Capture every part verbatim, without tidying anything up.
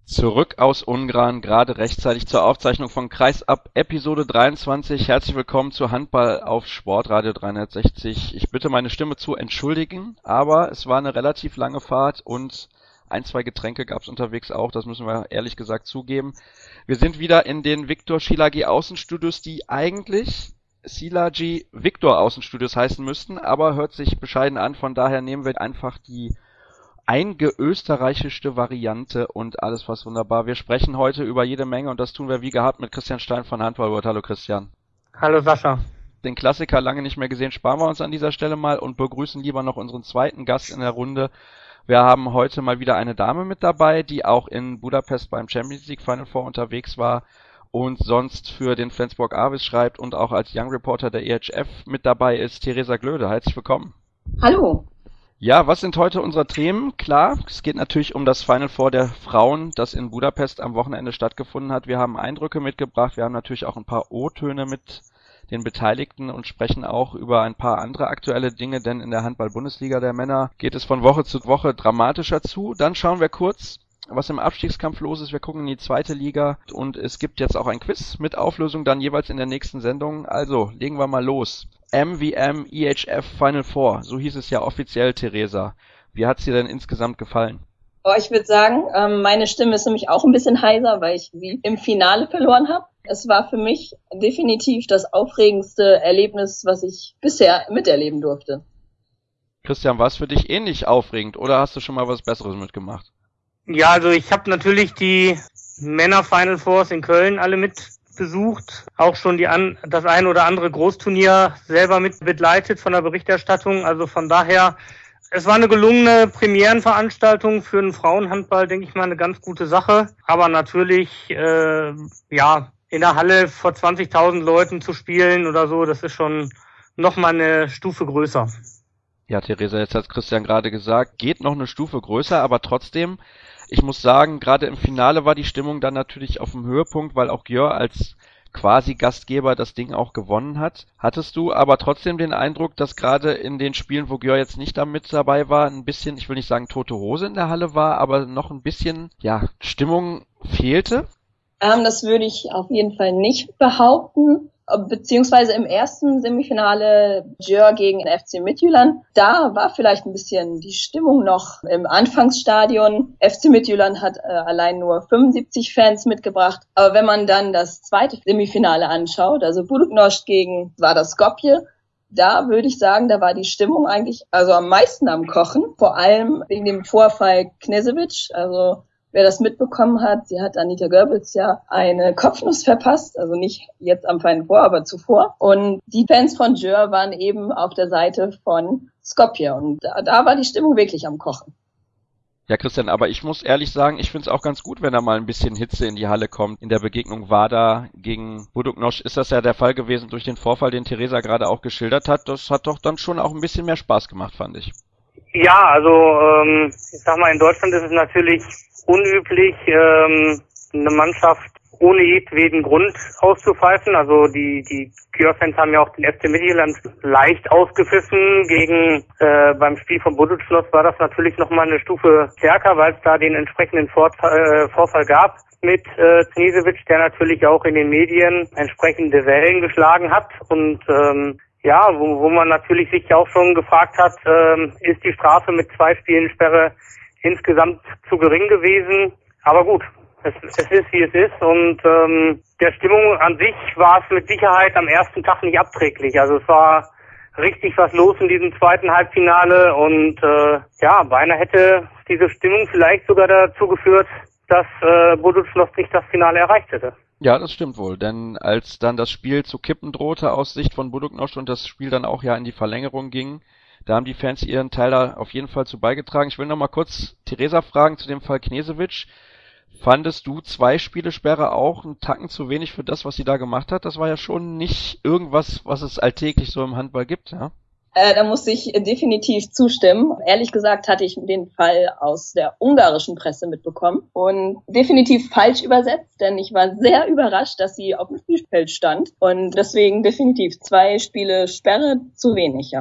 Zurück aus Ungarn, gerade rechtzeitig zur Aufzeichnung von Kreisab Episode dreiundzwanzig. Herzlich willkommen zu Handball auf Sportradio dreihundertsechzig. Ich bitte meine Stimme zu entschuldigen, aber es war eine relativ lange Fahrt und ein, zwei Getränke gab es unterwegs auch, das müssen wir ehrlich gesagt zugeben. Wir sind wieder in den Viktor Szilágyi Außenstudios, die eigentlich Szilágyi Viktor Außenstudios heißen müssten, aber hört sich bescheiden an, von daher nehmen wir einfach die eingeösterreichischte Variante und alles fast wunderbar. Wir sprechen heute über jede Menge und das tun wir wie gehabt mit Christian Stein von Handballworld. Hallo Christian. Hallo Sascha. Den Klassiker lange nicht mehr gesehen, sparen wir uns an dieser Stelle mal und begrüßen lieber noch unseren zweiten Gast in der Runde. Wir haben heute mal wieder eine Dame mit dabei, die auch in Budapest beim Champions League Final Four unterwegs war und sonst für den Flensburg Avis schreibt und auch als Young Reporter der E H F mit dabei ist, Theresa Glöde. Herzlich willkommen. Hallo. Ja, was sind heute unsere Themen? Klar, es geht natürlich um das Final Four der Frauen, das in Budapest am Wochenende stattgefunden hat. Wir haben Eindrücke mitgebracht, wir haben natürlich auch ein paar O-Töne mit den Beteiligten und sprechen auch über ein paar andere aktuelle Dinge, denn in der Handball-Bundesliga der Männer geht es von Woche zu Woche dramatischer zu. Dann schauen wir kurz, was im Abstiegskampf los ist. Wir gucken in die zweite Liga und es gibt jetzt auch ein Quiz mit Auflösung dann jeweils in der nächsten Sendung. Also, legen wir mal los. M V M E H F Final Four, so hieß es ja offiziell, Theresa. Wie hat's dir denn insgesamt gefallen? Oh, ich würde sagen, ähm, meine Stimme ist nämlich auch ein bisschen heiser, weil ich sie im Finale verloren habe. Es war für mich definitiv das aufregendste Erlebnis, was ich bisher miterleben durfte. Christian, war es für dich ähnlich aufregend oder hast du schon mal was Besseres mitgemacht? Ja, also ich habe natürlich die Männer Final Fours in Köln alle mit besucht, auch schon die an, das ein oder andere Großturnier selber mit begleitet von der Berichterstattung. Also von daher, es war eine gelungene Premierenveranstaltung für den Frauenhandball, denke ich mal, eine ganz gute Sache. Aber natürlich, äh, ja, in der Halle vor zwanzigtausend Leuten zu spielen oder so, das ist schon nochmal eine Stufe größer. Ja, Theresa, jetzt hat Christian gerade gesagt, geht noch eine Stufe größer, aber trotzdem, ich muss sagen, gerade im Finale war die Stimmung dann natürlich auf dem Höhepunkt, weil auch Győr als quasi Gastgeber das Ding auch gewonnen hat. Hattest du aber trotzdem den Eindruck, dass gerade in den Spielen, wo Győr jetzt nicht da mit dabei war, ein bisschen, ich will nicht sagen tote Hose in der Halle war, aber noch ein bisschen, ja, Stimmung fehlte? Ähm, das würde ich auf jeden Fall nicht behaupten. Beziehungsweise im ersten Semifinale Győr gegen F C Midtjylland, da war vielleicht ein bisschen die Stimmung noch im Anfangsstadion. F C Midtjylland hat äh, allein nur fünfundsiebzig Fans mitgebracht. Aber wenn man dann das zweite Semifinale anschaut, also Budućnost gegen war das Skopje, da würde ich sagen, da war die Stimmung eigentlich also am meisten am Kochen. Vor allem wegen dem Vorfall Knežević, also wer das mitbekommen hat, sie hat Anita Goebbels ja eine Kopfnuss verpasst, also nicht jetzt am Final Four, aber zuvor. Und die Fans von Győr waren eben auf der Seite von Skopje und da, da war die Stimmung wirklich am Kochen. Ja, Christian, aber ich muss ehrlich sagen, ich finde es auch ganz gut, wenn da mal ein bisschen Hitze in die Halle kommt. In der Begegnung Vardar gegen Budućnost ist das ja der Fall gewesen durch den Vorfall, den Theresa gerade auch geschildert hat. Das hat doch dann schon auch ein bisschen mehr Spaß gemacht, fand ich. Ja, also ähm, ich sag mal, in Deutschland ist es natürlich unüblich, ähm, eine Mannschaft ohne jedweden Grund auszupfeifen. Also die die Győr-Fans haben ja auch den F C Midtjylland leicht ausgepfiffen. Gegen äh, beim Spiel von Budućnost war das natürlich nochmal eine Stufe stärker, weil es da den entsprechenden Vorfall, äh, Vorfall gab mit äh, Knežević, der natürlich auch in den Medien entsprechende Wellen geschlagen hat und ähm, ja, wo, wo man natürlich sich auch schon gefragt hat, ähm, ist die Strafe mit zwei Spielen Sperre insgesamt zu gering gewesen. Aber gut, es, es ist wie es ist und ähm, der Stimmung an sich war es mit Sicherheit am ersten Tag nicht abträglich. Also es war richtig was los in diesem zweiten Halbfinale und äh, ja, beinahe hätte diese Stimmung vielleicht sogar dazu geführt, dass äh, Budućnost nicht das Finale erreicht hätte. Ja, das stimmt wohl, denn als dann das Spiel zu kippen drohte aus Sicht von Budućnost und das Spiel dann auch ja in die Verlängerung ging, da haben die Fans ihren Teil da auf jeden Fall zu beigetragen. Ich will noch mal kurz Theresa fragen zu dem Fall Knežević. Fandest du zwei Spiele Sperre auch einen Tacken zu wenig für das, was sie da gemacht hat? Das war ja schon nicht irgendwas, was es alltäglich so im Handball gibt, ja? Äh, da muss ich definitiv zustimmen. Ehrlich gesagt hatte ich den Fall aus der ungarischen Presse mitbekommen und definitiv falsch übersetzt, denn ich war sehr überrascht, dass sie auf dem Spielfeld stand und deswegen definitiv zwei Spiele Sperre zu wenig, ja.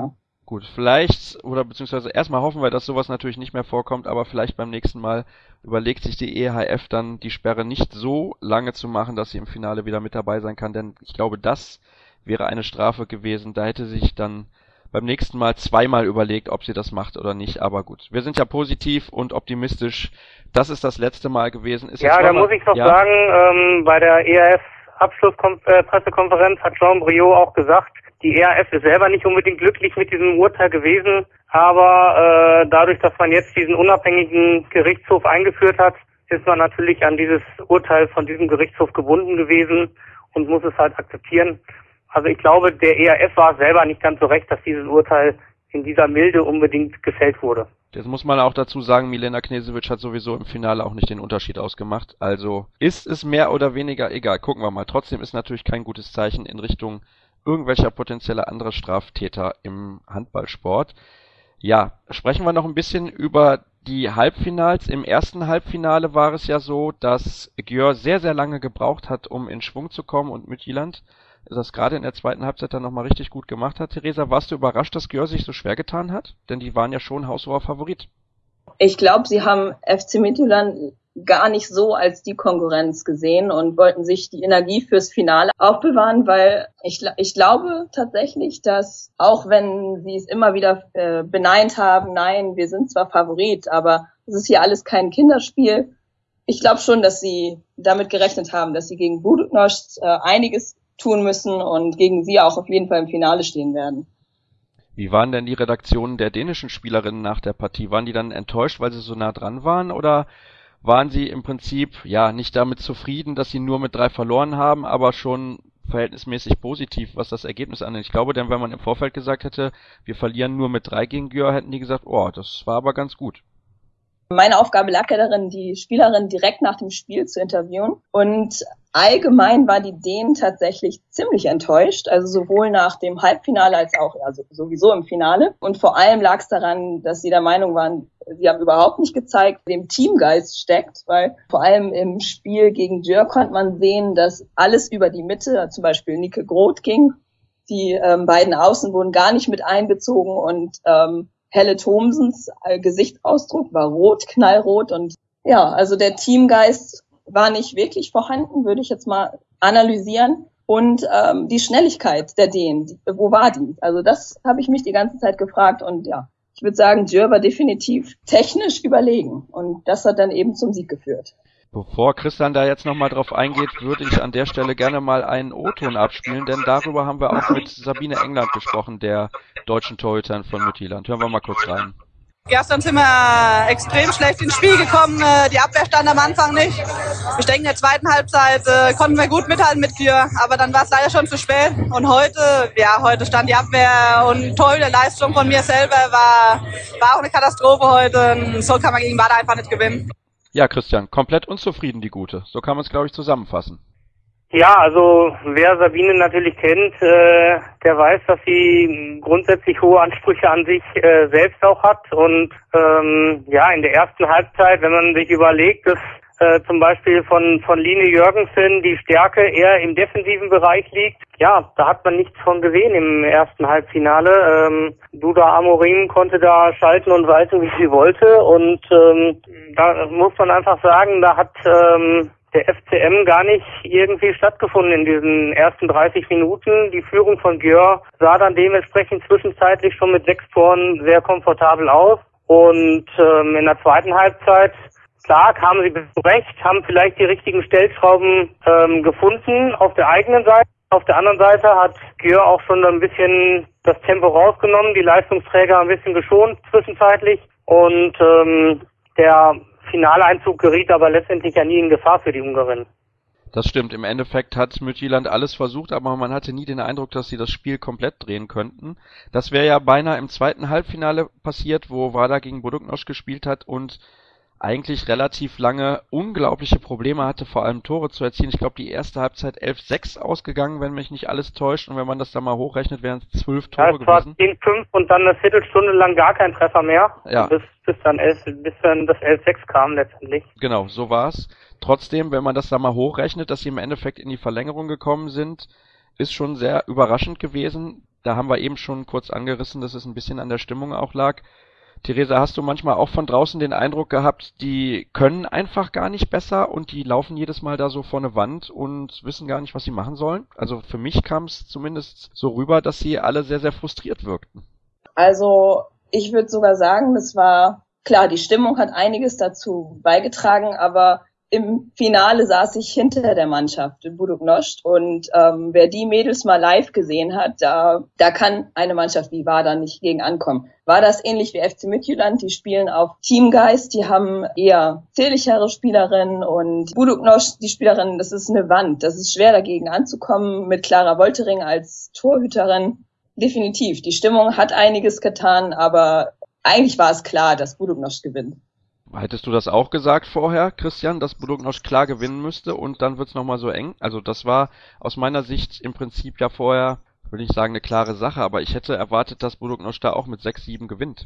Gut, vielleicht, oder beziehungsweise erstmal hoffen wir, dass sowas natürlich nicht mehr vorkommt, aber vielleicht beim nächsten Mal überlegt sich die E H F dann, die Sperre nicht so lange zu machen, dass sie im Finale wieder mit dabei sein kann, denn ich glaube, das wäre eine Strafe gewesen. Da hätte sich dann beim nächsten Mal zweimal überlegt, ob sie das macht oder nicht, aber gut. Wir sind ja positiv und optimistisch. Das ist das letzte Mal gewesen. Ist ja, da muss ich noch ja? sagen, ähm, bei der E H F-Abschlusspressekonferenz hat Jean Briot auch gesagt, die E H F ist selber nicht unbedingt glücklich mit diesem Urteil gewesen, aber äh, dadurch, dass man jetzt diesen unabhängigen Gerichtshof eingeführt hat, ist man natürlich an dieses Urteil von diesem Gerichtshof gebunden gewesen und muss es halt akzeptieren. Also ich glaube, der E H F war selber nicht ganz so recht, dass dieses Urteil in dieser Milde unbedingt gefällt wurde. Das muss man auch dazu sagen, Milena Knežević hat sowieso im Finale auch nicht den Unterschied ausgemacht. Also ist es mehr oder weniger egal. Gucken wir mal. Trotzdem ist natürlich kein gutes Zeichen in Richtung irgendwelcher potenzieller andere Straftäter im Handballsport. Ja, sprechen wir noch ein bisschen über die Halbfinals. Im ersten Halbfinale war es ja so, dass Győr sehr, sehr lange gebraucht hat, um in Schwung zu kommen und Midtjylland das gerade in der zweiten Halbzeit dann nochmal richtig gut gemacht hat. Theresa, warst du überrascht, dass Győr sich so schwer getan hat? Denn die waren ja schon haushoher Favorit. Ich glaube, sie haben F C Midtjylland gar nicht so als die Konkurrenz gesehen und wollten sich die Energie fürs Finale aufbewahren, weil ich, ich glaube tatsächlich, dass auch wenn sie es immer wieder äh, beneint haben, nein, wir sind zwar Favorit, aber es ist hier alles kein Kinderspiel. Ich glaube schon, dass sie damit gerechnet haben, dass sie gegen Budućnost äh, einiges tun müssen und gegen sie auch auf jeden Fall im Finale stehen werden. Wie waren denn die Redaktionen der dänischen Spielerinnen nach der Partie? Waren die dann enttäuscht, weil sie so nah dran waren, oder waren sie im Prinzip ja nicht damit zufrieden, dass sie nur mit drei verloren haben, aber schon verhältnismäßig positiv, was das Ergebnis angeht? Ich glaube, denn wenn man im Vorfeld gesagt hätte, wir verlieren nur mit drei gegen Győr, hätten die gesagt, oh, das war aber ganz gut. Meine Aufgabe lag ja darin, die Spielerin direkt nach dem Spiel zu interviewen. Und allgemein war die Dänen tatsächlich ziemlich enttäuscht, also sowohl nach dem Halbfinale als auch also sowieso im Finale. Und vor allem lag es daran, dass sie der Meinung waren, sie haben überhaupt nicht gezeigt, wie dem Teamgeist steckt, weil vor allem im Spiel gegen Győr konnte man sehen, dass alles über die Mitte, zum Beispiel Nike Groth, ging. Die ähm, beiden Außen wurden gar nicht mit einbezogen und ähm, Helle Thomsens äh, Gesichtsausdruck war rot, knallrot, und ja, also der Teamgeist war nicht wirklich vorhanden, würde ich jetzt mal analysieren. Und ähm, die Schnelligkeit der Dänen, die, wo war die? Also das habe ich mich die ganze Zeit gefragt, und ja, ich würde sagen, Győr war definitiv technisch überlegen, und das hat dann eben zum Sieg geführt. Bevor Christian da jetzt nochmal drauf eingeht, würde ich an der Stelle gerne mal einen O-Ton abspielen, denn darüber haben wir auch mit Sabine England gesprochen, der deutschen Torhüterin von Midtjylland. Hören wir mal kurz rein. Gestern sind wir extrem schlecht ins Spiel gekommen, die Abwehr stand am Anfang nicht. Ich denke, in der zweiten Halbzeit konnten wir gut mithalten mit Győr, aber dann war es leider schon zu spät. Und heute, ja, heute stand die Abwehr, und Torhüterleistung von mir selber war, war auch eine Katastrophe heute. So kann man gegen Bade einfach nicht gewinnen. Ja, Christian, komplett unzufrieden, die Gute. So kann man es, glaube ich, zusammenfassen. Ja, also wer Sabine natürlich kennt, äh, der weiß, dass sie grundsätzlich hohe Ansprüche an sich äh, selbst auch hat. Und ähm, ja, in der ersten Halbzeit, wenn man sich überlegt, dass äh, zum Beispiel von von Line Jørgensen die Stärke eher im defensiven Bereich liegt, ja, da hat man nichts von gesehen im ersten Halbfinale. Ähm, Duda Amorim konnte da schalten und walten, wie sie wollte. Und ähm, da muss man einfach sagen, da hat ähm, der F C M gar nicht irgendwie stattgefunden in diesen ersten dreißig Minuten. Die Führung von Győr sah dann dementsprechend zwischenzeitlich schon mit sechs Toren sehr komfortabel aus. Und ähm, in der zweiten Halbzeit, klar, kamen sie zurecht, haben vielleicht die richtigen Stellschrauben ähm, gefunden auf der eigenen Seite. Auf der anderen Seite hat Győr auch schon ein bisschen das Tempo rausgenommen, die Leistungsträger ein bisschen geschont zwischenzeitlich. Und ähm, der Finaleinzug geriet aber letztendlich ja nie in Gefahr für die Ungarin. Das stimmt. Im Endeffekt hat Midtjylland alles versucht, aber man hatte nie den Eindruck, dass sie das Spiel komplett drehen könnten. Das wäre ja beinahe im zweiten Halbfinale passiert, wo Vardar gegen Budućnost gespielt hat und eigentlich relativ lange unglaubliche Probleme hatte, vor allem Tore zu erzielen. Ich glaube, die erste Halbzeit elf sechs ausgegangen, wenn mich nicht alles täuscht. Und wenn man das dann mal hochrechnet, wären es zwölf Tore gewesen. Ja, es war zehn fünf und dann eine Viertelstunde lang gar kein Treffer mehr. Ja. Bis, bis dann elf, bis dann das elf sechs kam letztendlich. Genau, so war's. Trotzdem, wenn man das dann mal hochrechnet, dass sie im Endeffekt in die Verlängerung gekommen sind, ist schon sehr überraschend gewesen. Da haben wir eben schon kurz angerissen, dass es ein bisschen an der Stimmung auch lag. Theresa, hast du manchmal auch von draußen den Eindruck gehabt, die können einfach gar nicht besser und die laufen jedes Mal da so vor eine Wand und wissen gar nicht, was sie machen sollen? Also für mich kam es zumindest so rüber, dass sie alle sehr, sehr frustriert wirkten. Also ich würde sogar sagen, das war, klar, die Stimmung hat einiges dazu beigetragen, aber im Finale saß ich hinter der Mannschaft in Budućnost und ähm, wer die Mädels mal live gesehen hat, da da kann eine Mannschaft wie Vardar nicht gegen ankommen. Vardar ist ähnlich wie F C Midtjylland, die spielen auf Teamgeist, die haben eher zähligere Spielerinnen und Budućnost, die Spielerin, das ist eine Wand, das ist schwer dagegen anzukommen mit Clara Woltering als Torhüterin. Definitiv, die Stimmung hat einiges getan, aber eigentlich war es klar, dass Budućnost gewinnt. Hättest du das auch gesagt vorher, Christian, dass Budućnost klar gewinnen müsste und dann wird's nochmal so eng? Also das war aus meiner Sicht im Prinzip ja vorher, würde ich sagen, eine klare Sache, aber ich hätte erwartet, dass Budućnost da auch mit sechs sieben gewinnt.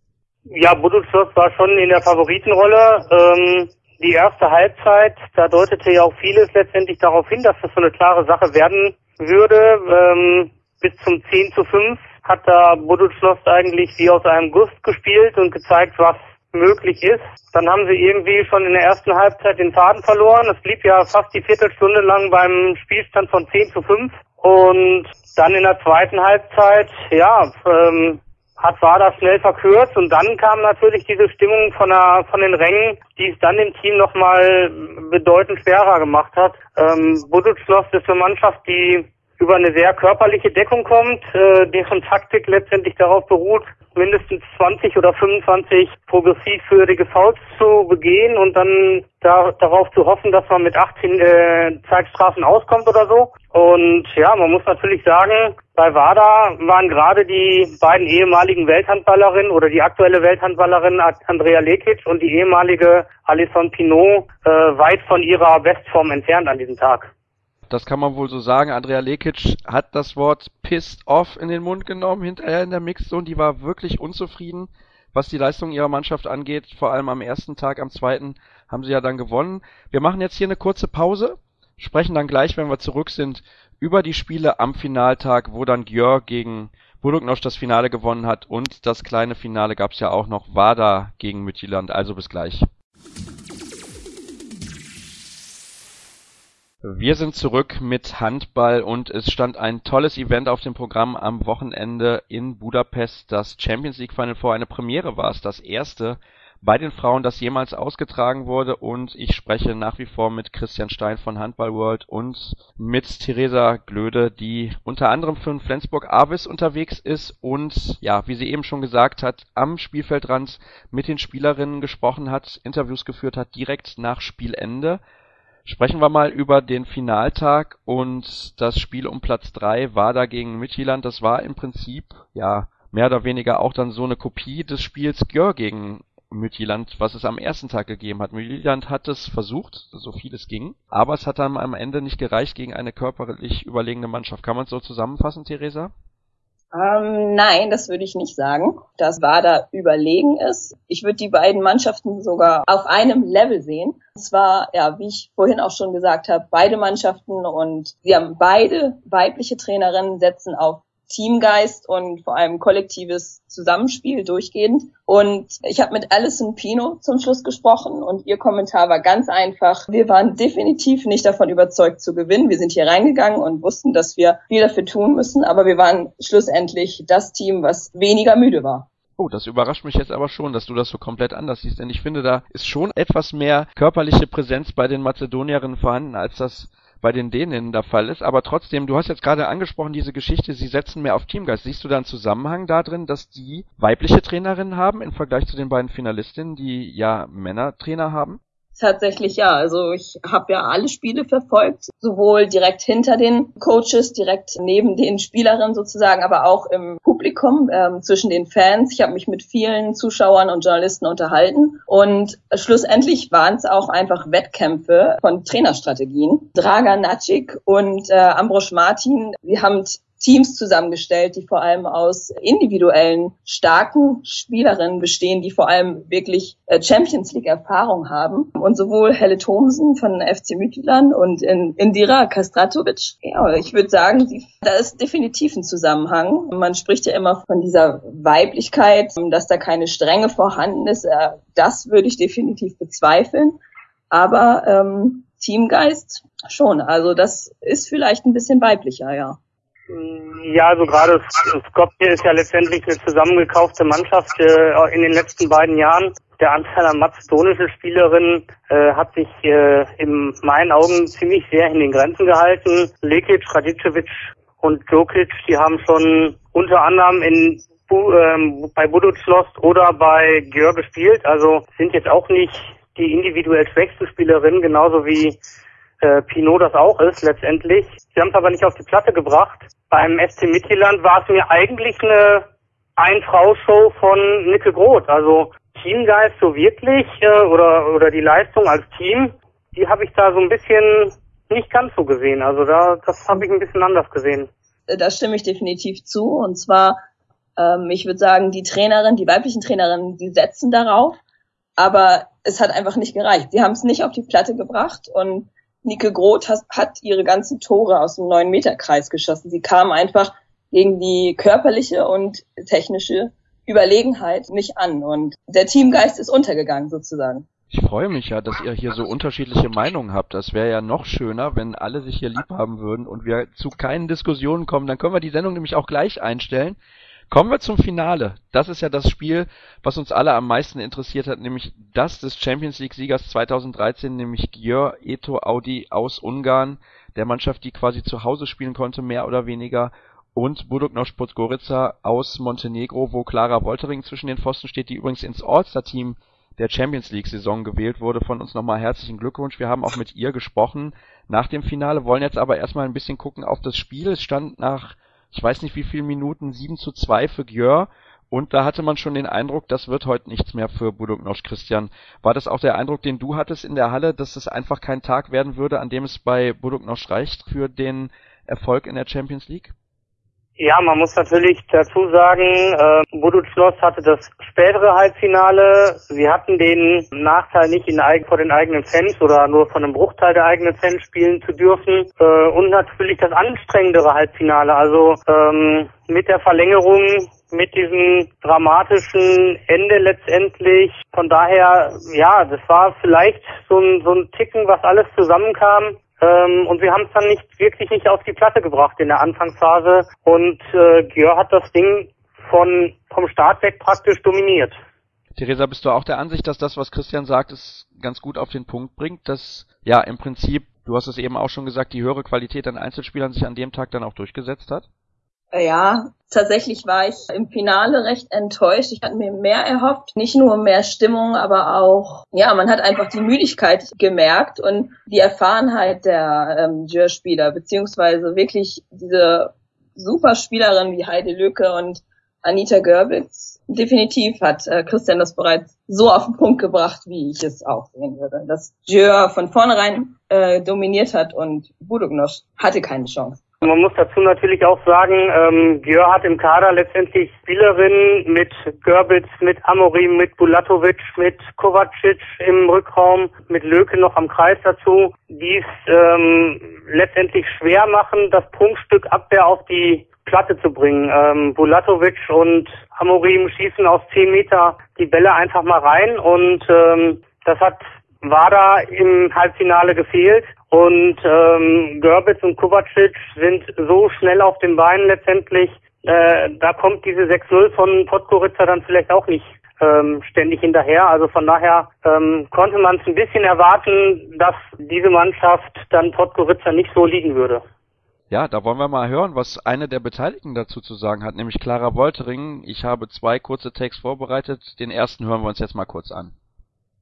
Ja, Budućnost war schon in der Favoritenrolle. Ähm, die erste Halbzeit, da deutete ja auch vieles letztendlich darauf hin, dass das so eine klare Sache werden würde. Ähm, bis zum zehn zu fünf hat da Budućnost eigentlich wie aus einem Guss gespielt und gezeigt, was möglich ist. Dann haben sie irgendwie schon in der ersten Halbzeit den Faden verloren. Es blieb ja fast die Viertelstunde lang beim Spielstand von zehn zu fünf. Und dann in der zweiten Halbzeit, ja, ähm, hat Vardar schnell verkürzt. Und dann kam natürlich diese Stimmung von der, von den Rängen, die es dann dem Team nochmal bedeutend schwerer gemacht hat. Ähm, Budućnost ist eine Mannschaft, die über eine sehr körperliche Deckung kommt, äh, deren Taktik letztendlich darauf beruht, mindestens zwanzig oder fünfundzwanzig progressivwürdige Fouls zu begehen und dann da, darauf zu hoffen, dass man mit achtzehn äh, Zeitstrafen auskommt oder so. Und ja, man muss natürlich sagen, bei Vardar waren gerade die beiden ehemaligen Welthandballerinnen oder die aktuelle Welthandballerin Andrea Lekic und die ehemalige Alison Pinot äh, weit von ihrer Bestform entfernt an diesem Tag. Das kann man wohl so sagen. Andrea Lekic hat das Wort pissed off in den Mund genommen, hinterher in der Mixzone. Die war wirklich unzufrieden, was die Leistung ihrer Mannschaft angeht. Vor allem am ersten Tag, am zweiten haben sie ja dann gewonnen. Wir machen jetzt hier eine kurze Pause, sprechen dann gleich, wenn wir zurück sind, über die Spiele am Finaltag, wo dann Győr gegen Budućnost das Finale gewonnen hat. Und das kleine Finale gab es ja auch noch, Vardar gegen Midtjylland. Also bis gleich. Wir sind zurück mit Handball und es stand ein tolles Event auf dem Programm am Wochenende in Budapest. Das Champions League Final Four, eine Premiere war es, das erste bei den Frauen, das jemals ausgetragen wurde, und ich spreche nach wie vor mit Christian Stein von Handball World und mit Theresa Glöde, die unter anderem für den Flensburg Avis unterwegs ist und, ja, wie sie eben schon gesagt hat, am Spielfeldrand mit den Spielerinnen gesprochen hat, Interviews geführt hat, direkt nach Spielende. Sprechen wir mal über den Finaltag und das Spiel um Platz drei, Vardar gegen Midtjylland. Das war im Prinzip, ja, mehr oder weniger auch dann so eine Kopie des Spiels Győr gegen Midtjylland, was es am ersten Tag gegeben hat. Midtjylland hat es versucht, so viel es ging, aber es hat dann am Ende nicht gereicht gegen eine körperlich überlegene Mannschaft. Kann man es so zusammenfassen, Theresa? Ähm, nein, das würde ich nicht sagen, dass Vardar überlegen ist. Ich würde die beiden Mannschaften sogar auf einem Level sehen. Es war, ja, wie ich vorhin auch schon gesagt habe, beide Mannschaften und sie haben beide weibliche Trainerinnen, setzen auf Teamgeist und vor allem kollektives Zusammenspiel durchgehend. Und ich habe mit Alison Pino zum Schluss gesprochen und ihr Kommentar war ganz einfach: Wir waren definitiv nicht davon überzeugt zu gewinnen. Wir sind hier reingegangen und wussten, dass wir viel dafür tun müssen, aber wir waren schlussendlich das Team, was weniger müde war. Oh, das überrascht mich jetzt aber schon, dass du das so komplett anders siehst, denn ich finde, da ist schon etwas mehr körperliche Präsenz bei den Mazedonierinnen vorhanden, als das bei den Däninnen der Fall ist, aber trotzdem, du hast jetzt gerade angesprochen, diese Geschichte, sie setzen mehr auf Teamgeist. Siehst du da einen Zusammenhang da drin, dass die weibliche Trainerinnen haben im Vergleich zu den beiden Finalistinnen, die ja Männertrainer haben? Tatsächlich ja, also ich habe ja alle Spiele verfolgt, sowohl direkt hinter den Coaches, direkt neben den Spielerinnen sozusagen, aber auch im Publikum, ähm, zwischen den Fans. Ich habe mich mit vielen Zuschauern und Journalisten unterhalten und schlussendlich waren es auch einfach Wettkämpfe von Trainerstrategien. Dragan Načić und äh, Ambrosch Martin, sie haben Teams zusammengestellt, die vor allem aus individuellen, starken Spielerinnen bestehen, die vor allem wirklich Champions League Erfahrung haben. Und sowohl Helle Thomsen von F C Midtjylland und Indira Kastratovic, ja, ich würde sagen, da ist definitiv ein Zusammenhang. Man spricht ja immer von dieser Weiblichkeit, dass da keine Strenge vorhanden ist. Das würde ich definitiv bezweifeln. Aber ähm, Teamgeist schon. Also das ist vielleicht ein bisschen weiblicher, ja. Ja, also gerade Skopje ist ja letztendlich eine zusammengekaufte Mannschaft äh, in den letzten beiden Jahren. Der Anteil an mazedonischen Spielerinnen äh, hat sich äh, in meinen Augen ziemlich sehr in den Grenzen gehalten. Lekic, Radicevic und Djokic, die haben schon unter anderem in Bu, ähm, bei Budućnost oder bei Győr gespielt. Also sind jetzt auch nicht die individuell schwächsten Spielerinnen, genauso wie äh, Pinot das auch ist letztendlich. Sie haben es aber nicht auf die Platte gebracht. Beim F C Midtjylland war es mir eigentlich eine Ein-Frau-Show von Nicke Groth. Also Teamgeist so wirklich äh, oder oder die Leistung als Team, die habe ich da so ein bisschen nicht ganz so gesehen. Also da das habe ich ein bisschen anders gesehen. Da stimme ich definitiv zu. Und zwar, ähm, ich würde sagen, die Trainerin, die weiblichen Trainerinnen, die setzen darauf. Aber es hat einfach nicht gereicht. Sie haben es nicht auf die Platte gebracht und Nicke Groth hat, hat ihre ganzen Tore aus dem neun Meter Kreis geschossen. Sie kam einfach gegen die körperliche und technische Überlegenheit nicht an und der Teamgeist ist untergegangen sozusagen. Ich freue mich ja, dass ihr hier so unterschiedliche Meinungen habt. Das wäre ja noch schöner, wenn alle sich hier lieb haben würden und wir zu keinen Diskussionen kommen. Dann können wir die Sendung nämlich auch gleich einstellen. Kommen wir zum Finale. Das ist ja das Spiel, was uns alle am meisten interessiert hat, nämlich das des Champions League Siegers zweitausenddreizehn, nämlich Győr Eto Audi aus Ungarn, der Mannschaft, die quasi zu Hause spielen konnte, mehr oder weniger, und Budućnost Podgorica aus Montenegro, wo Klara Woltering zwischen den Pfosten steht, die übrigens ins All-Star-Team der Champions League Saison gewählt wurde. Von uns nochmal herzlichen Glückwunsch. Wir haben auch mit ihr gesprochen nach dem Finale, wollen jetzt aber erstmal ein bisschen gucken auf das Spiel. Es stand nach ich weiß nicht wie viele Minuten, sieben zu zwei für Győr. Und da hatte man schon den Eindruck, das wird heute nichts mehr für Budućnost. Christian, war das auch der Eindruck, den du hattest in der Halle, dass es einfach kein Tag werden würde, an dem es bei Budućnost reicht für den Erfolg in der Champions League? Ja, man muss natürlich dazu sagen, äh, Budućnost hatte das spätere Halbfinale. Sie hatten den Nachteil, nicht in, vor den eigenen Fans oder nur von einem Bruchteil der eigenen Fans spielen zu dürfen. Äh, und natürlich das anstrengendere Halbfinale. Also ähm, mit der Verlängerung, mit diesem dramatischen Ende letztendlich. Von daher, ja, das war vielleicht so ein, so ein Ticken, was alles zusammenkam. Ähm, und wir haben es dann nicht wirklich nicht auf die Platte gebracht in der Anfangsphase. Und äh, Győr hat das Ding von vom Start weg praktisch dominiert. Theresa, bist du auch der Ansicht, dass das, was Christian sagt, es ganz gut auf den Punkt bringt, dass ja im Prinzip, du hast es eben auch schon gesagt, die höhere Qualität an Einzelspielern sich an dem Tag dann auch durchgesetzt hat? Ja, tatsächlich war ich im Finale recht enttäuscht. Ich hatte mir mehr erhofft. Nicht nur mehr Stimmung, aber auch, ja, man hat einfach die Müdigkeit gemerkt und die Erfahrenheit der ähm, Győr-Spieler, beziehungsweise wirklich diese Superspielerinnen wie Heide Lücke und Anita Görwitz. Definitiv hat äh, Christian das bereits so auf den Punkt gebracht, wie ich es auch sehen würde. Dass Győr von vornherein äh, dominiert hat und Budućnost hatte keine Chance. Man muss dazu natürlich auch sagen, ähm, Győr hat im Kader letztendlich Spielerinnen mit Görwitz, mit Amorim, mit Bulatovic, mit Kovacic im Rückraum, mit Löke noch am Kreis dazu, die es ähm, letztendlich schwer machen, das Prunkstück Abwehr auf die Platte zu bringen. Ähm, Bulatovic und Amorim schießen aus zehn Meter die Bälle einfach mal rein und ähm, das hat Wada im Halbfinale gefehlt und ähm, Görwitz und Kovacic sind so schnell auf den Beinen letztendlich, äh, da kommt diese sechs null von Podgorica dann vielleicht auch nicht ähm, ständig hinterher. Also von daher ähm, konnte man es ein bisschen erwarten, dass diese Mannschaft dann Podgorica nicht so liegen würde. Ja, da wollen wir mal hören, was eine der Beteiligten dazu zu sagen hat, nämlich Klara Woltering. Ich habe zwei kurze Takes vorbereitet. Den ersten hören wir uns jetzt mal kurz an.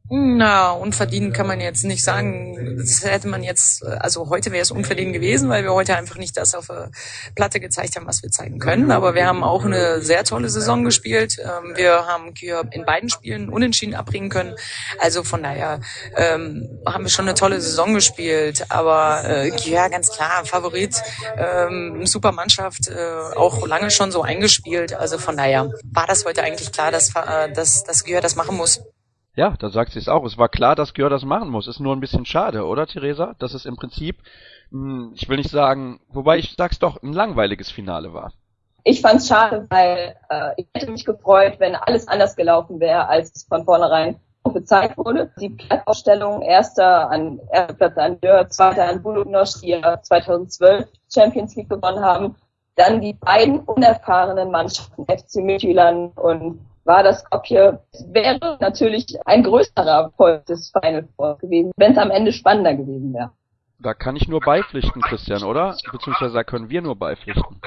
Na, unverdient kann man jetzt nicht sagen. Das hätte man jetzt, also heute wäre es unverdient gewesen, weil wir heute einfach nicht das auf der Platte gezeigt haben, was wir zeigen können. Aber wir haben auch eine sehr tolle Saison gespielt. Wir haben Györ in beiden Spielen unentschieden abbringen können. Also von daher ähm, haben wir schon eine tolle Saison gespielt. Aber äh, Györ ganz klar Favorit, ähm, super Mannschaft, äh, auch lange schon so eingespielt. Also von daher war das heute eigentlich klar, dass, äh, dass, dass Györ das machen muss. Ja, da sagt sie es auch. Es war klar, dass Györ das machen muss. Ist nur ein bisschen schade, oder, Theresa? Dass es im Prinzip, mh, ich will nicht sagen, wobei ich sag's doch, ein langweiliges Finale war. Ich fand's schade, weil äh, ich hätte mich gefreut, wenn alles anders gelaufen wäre, als es von vornherein gezeigt wurde. Die Platzaufstellung, erster an erster Platz an Györ, zweiter an Budućnost, die ja zweitausendzwölf Champions League gewonnen haben. Dann die beiden unerfahrenen Mannschaften, F C Midtjylland und Vardar Skopje, wäre natürlich ein größerer Erfolg des Final Four gewesen, wenn es am Ende spannender gewesen wäre. Da kann ich nur beipflichten, Christian, oder? Beziehungsweise da können wir nur beipflichten.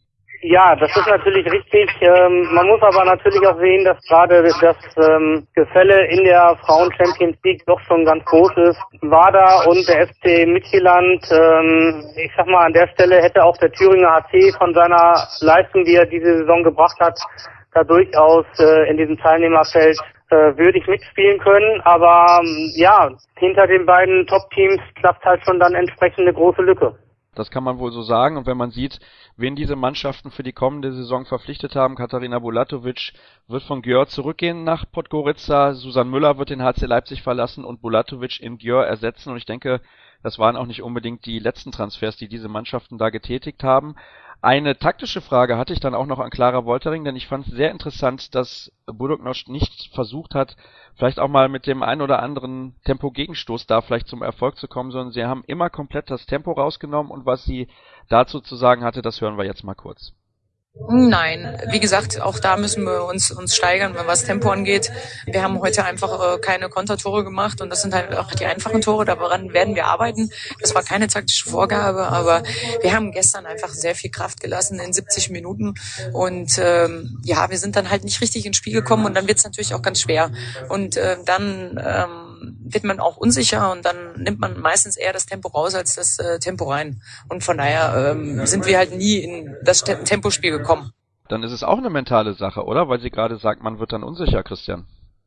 Ja, das ist natürlich richtig. Ähm, man muss aber natürlich auch sehen, dass gerade das ähm, Gefälle in der Frauen-Champions League doch schon ganz groß ist. Vardar und der F C Midtjylland, ähm, ich sag mal, an der Stelle hätte auch der Thüringer H C von seiner Leistung, die er diese Saison gebracht hat, da durchaus äh, in diesem Teilnehmerfeld äh, würdig mitspielen können. Aber ähm, ja, hinter den beiden Top-Teams klappt halt schon dann entsprechend eine große Lücke. Das kann man wohl so sagen. Und wenn man sieht, wen diese Mannschaften für die kommende Saison verpflichtet haben, Katarina Bulatovic wird von Györ zurückgehen nach Podgorica, Susan Müller wird den H C Leipzig verlassen und Bulatovic in Györ ersetzen. Und ich denke, das waren auch nicht unbedingt die letzten Transfers, die diese Mannschaften da getätigt haben. Eine taktische Frage hatte ich dann auch noch an Clara Woltering, denn ich fand es sehr interessant, dass Budućnost nicht versucht hat, vielleicht auch mal mit dem ein oder anderen Tempo-Gegenstoß da vielleicht zum Erfolg zu kommen, sondern sie haben immer komplett das Tempo rausgenommen und was sie dazu zu sagen hatte, das hören wir jetzt mal kurz. Nein, wie gesagt, auch da müssen wir uns uns steigern, was Tempo angeht. Wir haben heute einfach äh, keine Kontertore gemacht und das sind halt auch die einfachen Tore, daran werden wir arbeiten. Das war keine taktische Vorgabe, aber wir haben gestern einfach sehr viel Kraft gelassen in siebzig Minuten und ähm, ja, wir sind dann halt nicht richtig ins Spiel gekommen und dann wird es natürlich auch ganz schwer und äh, dann ähm, wird man auch unsicher und dann nimmt man meistens eher das Tempo raus als das äh, Tempo rein und von daher ähm, sind wir halt nie in das Te- Tempospiel gekommen. Dann ist es auch eine mentale Sache, oder? Weil sie gerade sagt, man wird dann unsicher, Christian.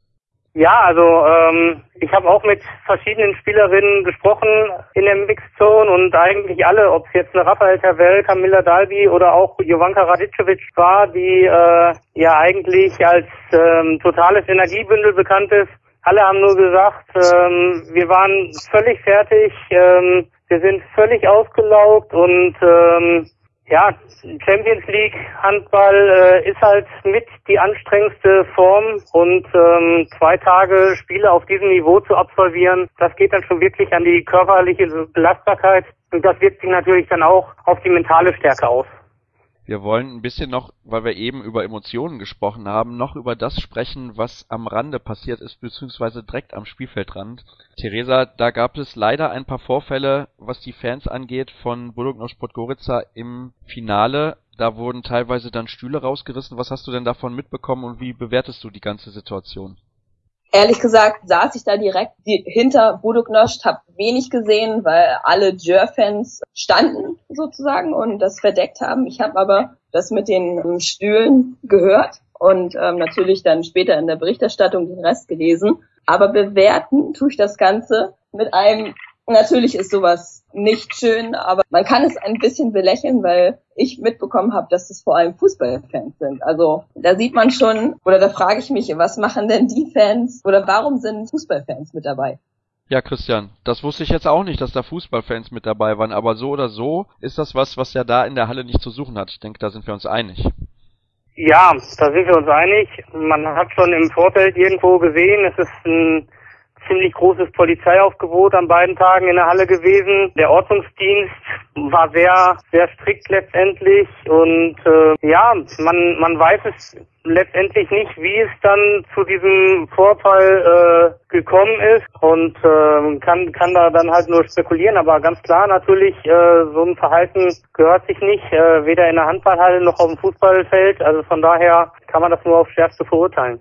Ja, also ähm, ich habe auch mit verschiedenen Spielerinnen gesprochen in der Mixzone und eigentlich alle, ob es jetzt eine Rafael Tavel, Camilla Dalby oder auch Jovanka Radicevic war, die äh, ja eigentlich als ähm, totales Energiebündel bekannt ist. Alle haben nur gesagt, ähm, wir waren völlig fertig, ähm, wir sind völlig ausgelaugt und ähm, ja, Champions League Handball äh, ist halt mit die anstrengendste Form und ähm, zwei Tage Spiele auf diesem Niveau zu absolvieren, das geht dann schon wirklich an die körperliche Belastbarkeit und das wirkt sich natürlich dann auch auf die mentale Stärke aus. Wir wollen ein bisschen noch, weil wir eben über Emotionen gesprochen haben, noch über das sprechen, was am Rande passiert ist, beziehungsweise direkt am Spielfeldrand. Theresa, da gab es leider ein paar Vorfälle, was die Fans angeht, von Budućnost Podgorica im Finale. Da wurden teilweise dann Stühle rausgerissen. Was hast du denn davon mitbekommen und wie bewertest du die ganze Situation? Ehrlich gesagt saß ich da direkt hinter Budućnost, habe wenig gesehen, weil alle Györ-Fans standen sozusagen und das verdeckt haben. Ich habe aber das mit den Stühlen gehört und ähm, natürlich dann später in der Berichterstattung den Rest gelesen. Aber bewerten tue ich das Ganze mit einem, natürlich ist sowas nicht schön, aber man kann es ein bisschen belächeln, weil ich mitbekommen habe, dass es vor allem Fußballfans sind. Also da sieht man schon, oder da frage ich mich, was machen denn die Fans oder warum sind Fußballfans mit dabei? Ja, Christian, das wusste ich jetzt auch nicht, dass da Fußballfans mit dabei waren, aber so oder so ist das was, was ja da in der Halle nicht zu suchen hat. Ich denke, da sind wir uns einig. Ja, da sind wir uns einig. Man hat schon im Vorfeld irgendwo gesehen, es ist ein ziemlich großes Polizeiaufgebot an beiden Tagen in der Halle gewesen. Der Ordnungsdienst war sehr, sehr strikt letztendlich und äh, ja, man man weiß es letztendlich nicht, wie es dann zu diesem Vorfall äh, gekommen ist und äh, kann kann da dann halt nur spekulieren, aber ganz klar natürlich, äh, so ein Verhalten gehört sich nicht, äh, weder in der Handballhalle noch auf dem Fußballfeld, also von daher kann man das nur aufs Schärfste verurteilen.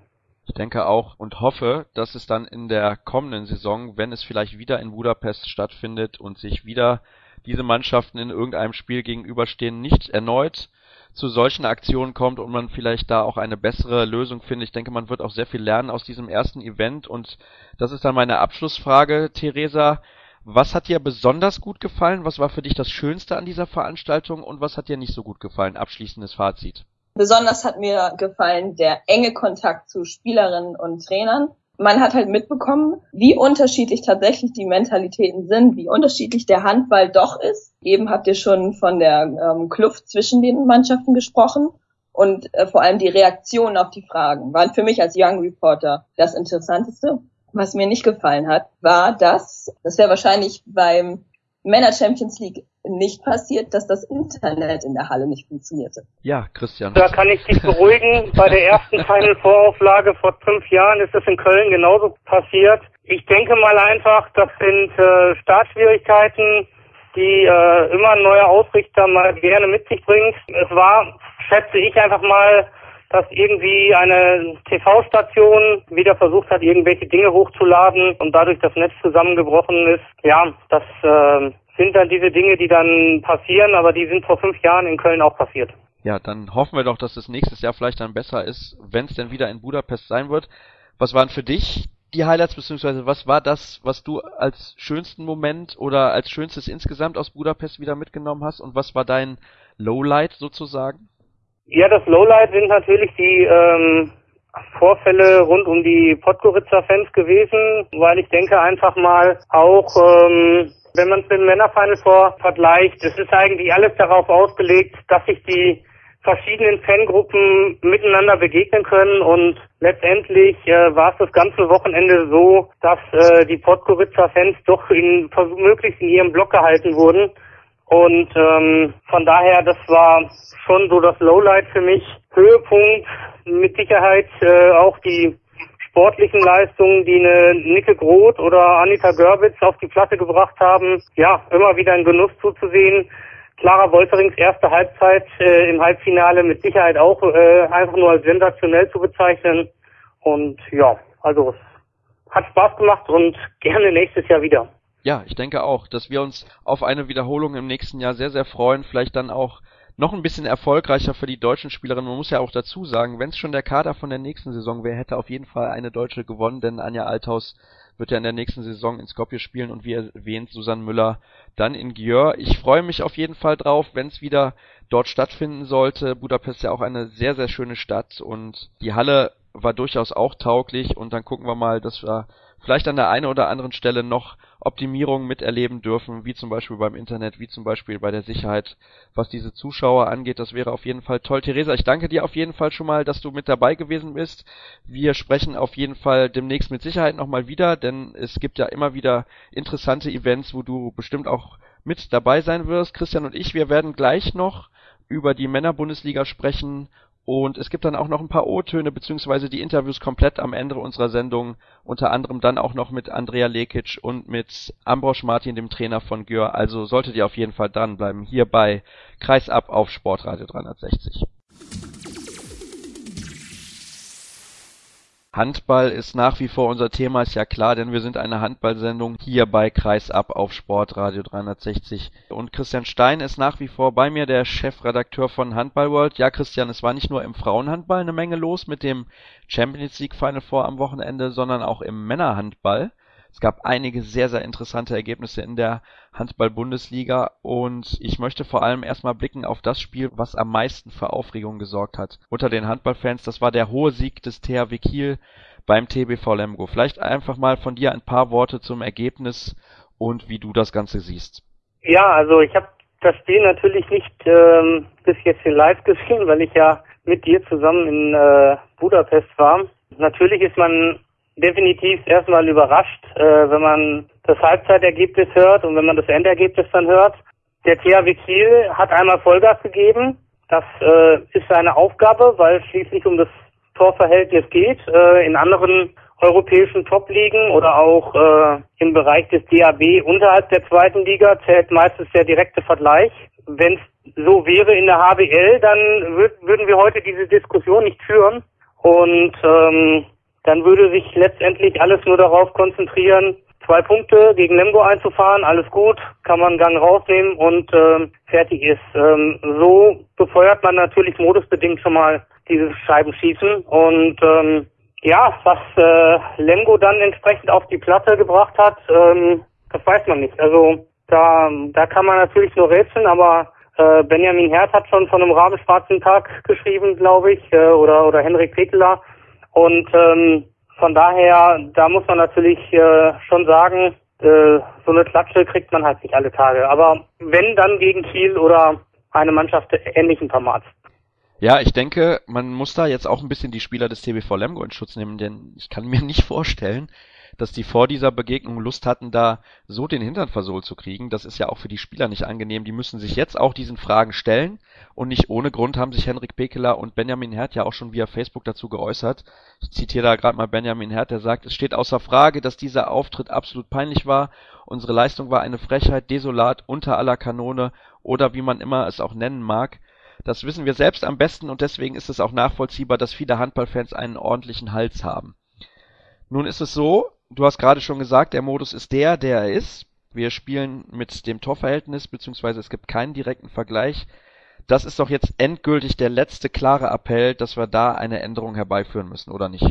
Ich denke auch und hoffe, dass es dann in der kommenden Saison, wenn es vielleicht wieder in Budapest stattfindet und sich wieder diese Mannschaften in irgendeinem Spiel gegenüberstehen, nicht erneut zu solchen Aktionen kommt und man vielleicht da auch eine bessere Lösung findet. Ich denke, man wird auch sehr viel lernen aus diesem ersten Event und das ist dann meine Abschlussfrage, Theresa. Was hat dir besonders gut gefallen? Was war für dich das Schönste an dieser Veranstaltung und was hat dir nicht so gut gefallen? Abschließendes Fazit. Besonders hat mir gefallen der enge Kontakt zu Spielerinnen und Trainern. Man hat halt mitbekommen, wie unterschiedlich tatsächlich die Mentalitäten sind, wie unterschiedlich der Handball doch ist. Eben habt ihr schon von der ähm, Kluft zwischen den Mannschaften gesprochen und äh, vor allem die Reaktionen auf die Fragen waren für mich als Young Reporter das Interessanteste. Was mir nicht gefallen hat, war, dass, das wäre wahrscheinlich beim Männer Champions League nicht passiert, dass das Internet in der Halle nicht funktionierte. Ja, Christian. Da kann ich dich beruhigen. Bei der ersten Final Four Auflage vor fünf Jahren ist es in Köln genauso passiert. Ich denke mal einfach, das sind äh, Startschwierigkeiten, die äh, immer ein neuer Ausrichter mal gerne mit sich bringt. Es war, schätze ich einfach mal, dass irgendwie eine T V-Station wieder versucht hat, irgendwelche Dinge hochzuladen und dadurch das Netz zusammengebrochen ist. Ja, das äh, sind dann diese Dinge, die dann passieren, aber die sind vor fünf Jahren in Köln auch passiert. Ja, dann hoffen wir doch, dass es nächstes Jahr vielleicht dann besser ist, wenn es denn wieder in Budapest sein wird. Was waren für dich die Highlights, beziehungsweise was war das, was du als schönsten Moment oder als schönstes insgesamt aus Budapest wieder mitgenommen hast und was war dein Lowlight sozusagen? Ja, das Lowlight sind natürlich die ähm, Vorfälle rund um die Podgorica-Fans gewesen, weil ich denke einfach mal auch, ähm, wenn man es mit dem Männer-Final Four vergleicht, es ist eigentlich alles darauf ausgelegt, dass sich die verschiedenen Fangruppen miteinander begegnen können und letztendlich äh, war es das ganze Wochenende so, dass äh, die Podgorica-Fans doch in, möglichst in ihrem Block gehalten wurden. Und ähm, von daher, das war schon so das Lowlight für mich. Höhepunkt mit Sicherheit äh, auch die sportlichen Leistungen, die eine Nicke Groth oder Anita Görwitz auf die Platte gebracht haben. Ja, immer wieder ein Genuss zuzusehen. Clara Wolterings erste Halbzeit äh, im Halbfinale mit Sicherheit auch äh, einfach nur als sensationell zu bezeichnen. Und ja, also es hat Spaß gemacht und gerne nächstes Jahr wieder. Ja, ich denke auch, dass wir uns auf eine Wiederholung im nächsten Jahr sehr, sehr freuen. Vielleicht dann auch noch ein bisschen erfolgreicher für die deutschen Spielerinnen. Man muss ja auch dazu sagen, wenn es schon der Kader von der nächsten Saison wäre, hätte auf jeden Fall eine Deutsche gewonnen, denn Anja Althaus wird ja in der nächsten Saison in Skopje spielen und wie erwähnt, Susanne Müller dann in Győr. Ich freue mich auf jeden Fall drauf, wenn es wieder dort stattfinden sollte. Budapest ist ja auch eine sehr, sehr schöne Stadt und die Halle war durchaus auch tauglich und dann gucken wir mal, dass wir vielleicht an der einen oder anderen Stelle noch Optimierungen miterleben dürfen, wie zum Beispiel beim Internet, wie zum Beispiel bei der Sicherheit, was diese Zuschauer angeht. Das wäre auf jeden Fall toll. Theresa, ich danke dir auf jeden Fall schon mal, dass du mit dabei gewesen bist. Wir sprechen auf jeden Fall demnächst mit Sicherheit nochmal wieder, denn es gibt ja immer wieder interessante Events, wo du bestimmt auch mit dabei sein wirst. Christian und ich, wir werden gleich noch über die Männerbundesliga sprechen. Und es gibt dann auch noch ein paar O-Töne beziehungsweise die Interviews komplett am Ende unserer Sendung, unter anderem dann auch noch mit Andrea Lekic und mit Ambrosch Martin, dem Trainer von Győr. Also solltet ihr auf jeden Fall dranbleiben, hier bei Kreisab auf Sportradio dreihundertsechzig. Handball ist nach wie vor unser Thema, ist ja klar, denn wir sind eine Handballsendung hier bei Kreisab auf Sportradio dreihundertsechzig. Und Christian Stein ist nach wie vor bei mir, der Chefredakteur von Handball World. Ja, Christian, es war nicht nur im Frauenhandball eine Menge los mit dem Champions League Final Four am Wochenende, sondern auch im Männerhandball. Es gab einige sehr, sehr interessante Ergebnisse in der Handball-Bundesliga und ich möchte vor allem erstmal blicken auf das Spiel, was am meisten für Aufregung gesorgt hat unter den Handballfans. Das war der hohe Sieg des T H W Kiel beim T B V Lemgo. Vielleicht einfach mal von dir ein paar Worte zum Ergebnis und wie du das Ganze siehst. Ja, also ich habe das Spiel natürlich nicht ähm, bis jetzt in live gesehen, weil ich ja mit dir zusammen in äh, Budapest war. Natürlich ist man definitiv erstmal überrascht, äh, wenn man das Halbzeitergebnis hört und wenn man das Endergebnis dann hört. Der T H W Kiel hat einmal Vollgas gegeben. Das äh, ist seine Aufgabe, weil es schließlich um das Torverhältnis geht. Äh, in anderen europäischen Top-Ligen oder auch äh, im Bereich des D A B unterhalb der zweiten Liga zählt meistens der direkte Vergleich. Wenn es so wäre in der H B L, dann würd, würden wir heute diese Diskussion nicht führen. Und ähm, dann würde sich letztendlich alles nur darauf konzentrieren, zwei Punkte gegen Lemgo einzufahren, alles gut, kann man einen Gang rausnehmen und ähm, fertig ist. Ähm, so befeuert man natürlich modusbedingt schon mal dieses Scheibenschießen und ähm, ja, was äh, Lemgo dann entsprechend auf die Platte gebracht hat, ähm, das weiß man nicht. Also da da kann man natürlich nur rätseln, aber äh, Benjamin Herd hat schon von einem rabenschwarzen Tag geschrieben, glaube ich, äh, oder oder Henrik Pekeler und ähm, von daher, da muss man natürlich äh, schon sagen, äh, so eine Klatsche kriegt man halt nicht alle Tage. Aber wenn, dann gegen Kiel oder eine Mannschaft ähnlichen Formats. Ja, ich denke, man muss da jetzt auch ein bisschen die Spieler des T B V Lemgo in Schutz nehmen, denn ich kann mir nicht vorstellen, dass die vor dieser Begegnung Lust hatten, da so den Hintern versohlt zu kriegen. Das ist ja auch für die Spieler nicht angenehm. Die müssen sich jetzt auch diesen Fragen stellen und nicht ohne Grund haben sich Henrik Pekeler und Benjamin Herd ja auch schon via Facebook dazu geäußert. Ich zitiere da gerade mal Benjamin Herd, der sagt, es steht außer Frage, dass dieser Auftritt absolut peinlich war. Unsere Leistung war eine Frechheit, desolat, unter aller Kanone oder wie man immer es auch nennen mag. Das wissen wir selbst am besten und deswegen ist es auch nachvollziehbar, dass viele Handballfans einen ordentlichen Hals haben. Nun ist es so, du hast gerade schon gesagt, der Modus ist der, der er ist. Wir spielen mit dem Torverhältnis, beziehungsweise es gibt keinen direkten Vergleich. Das ist doch jetzt endgültig der letzte klare Appell, dass wir da eine Änderung herbeiführen müssen, oder nicht?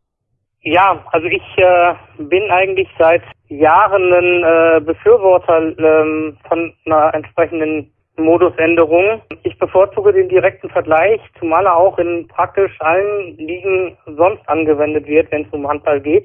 Ja, also ich äh, bin eigentlich seit Jahren ein äh, Befürworter ähm, von einer entsprechenden Modusänderung. Ich bevorzuge den direkten Vergleich, zumal er auch in praktisch allen Ligen sonst angewendet wird, wenn es um Handball geht.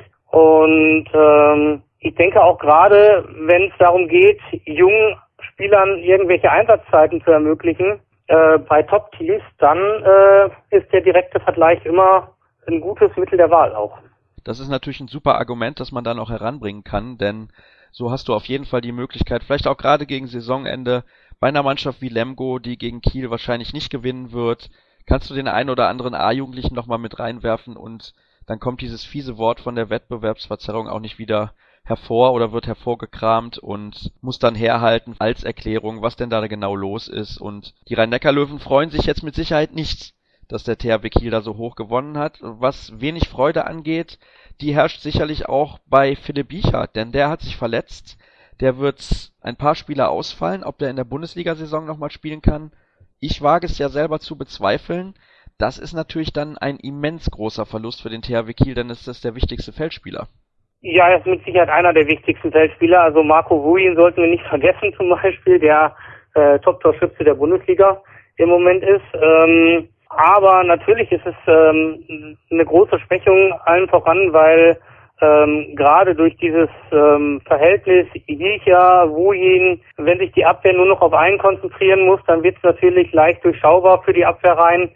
Und ähm, ich denke auch gerade, wenn es darum geht, jungen Spielern irgendwelche Einsatzzeiten zu ermöglichen, äh, bei Top-Teams, dann äh, ist der direkte Vergleich immer ein gutes Mittel der Wahl auch. Das ist natürlich ein super Argument, das man dann auch heranbringen kann, denn so hast du auf jeden Fall die Möglichkeit, vielleicht auch gerade gegen Saisonende, bei einer Mannschaft wie Lemgo, die gegen Kiel wahrscheinlich nicht gewinnen wird, kannst du den einen oder anderen A-Jugendlichen nochmal mit reinwerfen und dann kommt dieses fiese Wort von der Wettbewerbsverzerrung auch nicht wieder hervor oder wird hervorgekramt und muss dann herhalten als Erklärung, was denn da genau los ist. Und die Rhein-Neckar-Löwen freuen sich jetzt mit Sicherheit nicht, dass der T H W Kiel da so hoch gewonnen hat. Was wenig Freude angeht, die herrscht sicherlich auch bei Philipp Biechert, denn der hat sich verletzt. Der wird ein paar Spieler ausfallen, ob der in der Bundesliga-Saison nochmal spielen kann. Ich wage es ja selber zu bezweifeln. Das ist natürlich dann ein immens großer Verlust für den T H W Kiel, denn es ist der wichtigste Feldspieler. Ja, er ist mit Sicherheit einer der wichtigsten Feldspieler. Also Marco Wuin sollten wir nicht vergessen zum Beispiel, der äh, Top-Torschütze der Bundesliga im Moment ist. Ähm, aber natürlich ist es ähm, eine große Schwächung allen voran, weil ähm, gerade durch dieses ähm, Verhältnis Ilcha, Wuin, wenn sich die Abwehr nur noch auf einen konzentrieren muss, dann wird es natürlich leicht durchschaubar für die Abwehrreihen.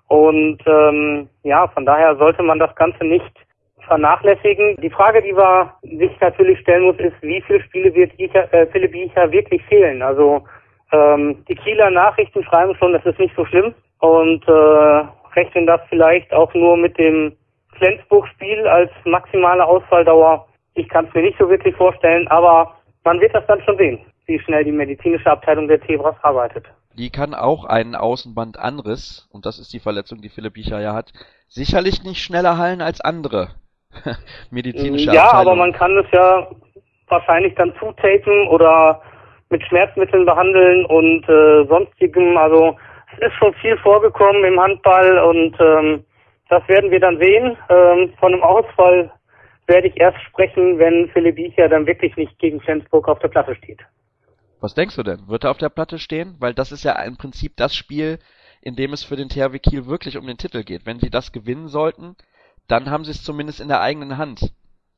Und ähm, ja, von daher sollte man das Ganze nicht vernachlässigen. Die Frage, die man sich natürlich stellen muss, ist, wie viele Spiele wird Icha, äh, Philipp Icha wirklich fehlen? Also ähm, die Kieler Nachrichten schreiben schon, das ist nicht so schlimm und äh, rechnen das vielleicht auch nur mit dem Flensburg-Spiel als maximale Ausfalldauer. Ich kann es mir nicht so wirklich vorstellen, aber man wird das dann schon sehen, wie schnell die medizinische Abteilung der Tebras arbeitet. Die kann auch einen Außenbandanriss, und das ist die Verletzung, die Philipp Biechert ja hat, sicherlich nicht schneller heilen als andere medizinische Ja, Abteilungen. aber man kann es ja wahrscheinlich dann zutapen oder mit Schmerzmitteln behandeln und äh, sonstigem. Also es ist schon viel vorgekommen im Handball und ähm, das werden wir dann sehen. Ähm, von einem Ausfall werde ich erst sprechen, wenn Philipp Biechert dann wirklich nicht gegen Flensburg auf der Platte steht. Was denkst du denn? Wird er auf der Platte stehen? Weil das ist ja im Prinzip das Spiel, in dem es für den T H W Kiel wirklich um den Titel geht. Wenn sie das gewinnen sollten, dann haben sie es zumindest in der eigenen Hand.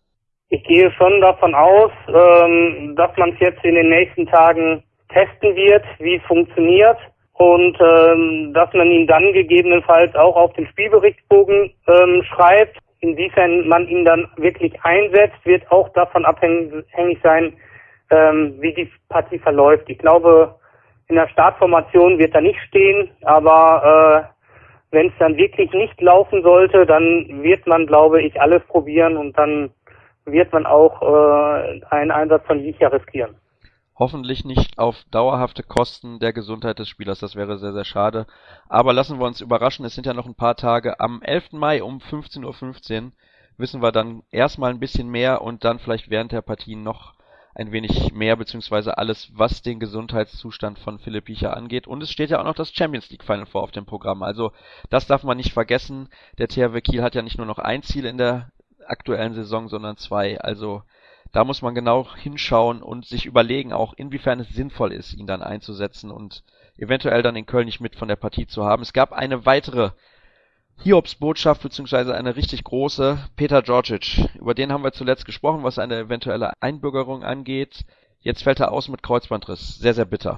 Ich gehe schon davon aus, ähm, dass man es jetzt in den nächsten Tagen testen wird, wie es funktioniert und ähm, dass man ihn dann gegebenenfalls auch auf den Spielberichtsbogen ähm, schreibt. Inwiefern man ihn dann wirklich einsetzt, wird auch davon abhängig sein, ähm, wie die Partie verläuft. Ich glaube, in der Startformation wird er nicht stehen, aber äh, wenn es dann wirklich nicht laufen sollte, dann wird man, glaube ich, alles probieren und dann wird man auch äh, einen Einsatz von Licha riskieren. Hoffentlich nicht auf dauerhafte Kosten der Gesundheit des Spielers, das wäre sehr, sehr schade. Aber lassen wir uns überraschen, es sind ja noch ein paar Tage. Am elften Mai um fünfzehn Uhr fünfzehn wissen wir dann erstmal ein bisschen mehr und dann vielleicht während der Partie noch ein wenig mehr, beziehungsweise alles, was den Gesundheitszustand von Philipp Picha angeht. Und es steht ja auch noch das Champions League Final Four auf dem Programm. Also das darf man nicht vergessen. Der T H W Kiel hat ja nicht nur noch ein Ziel in der aktuellen Saison, sondern zwei. Also da muss man genau hinschauen und sich überlegen auch, inwiefern es sinnvoll ist, ihn dann einzusetzen und eventuell dann in Köln nicht mit von der Partie zu haben. Es gab eine weitere Hiobsbotschaft, beziehungsweise eine richtig große, Petar Djordjic. Über den haben wir zuletzt gesprochen, was eine eventuelle Einbürgerung angeht. Jetzt fällt er aus mit Kreuzbandriss. Sehr, sehr bitter.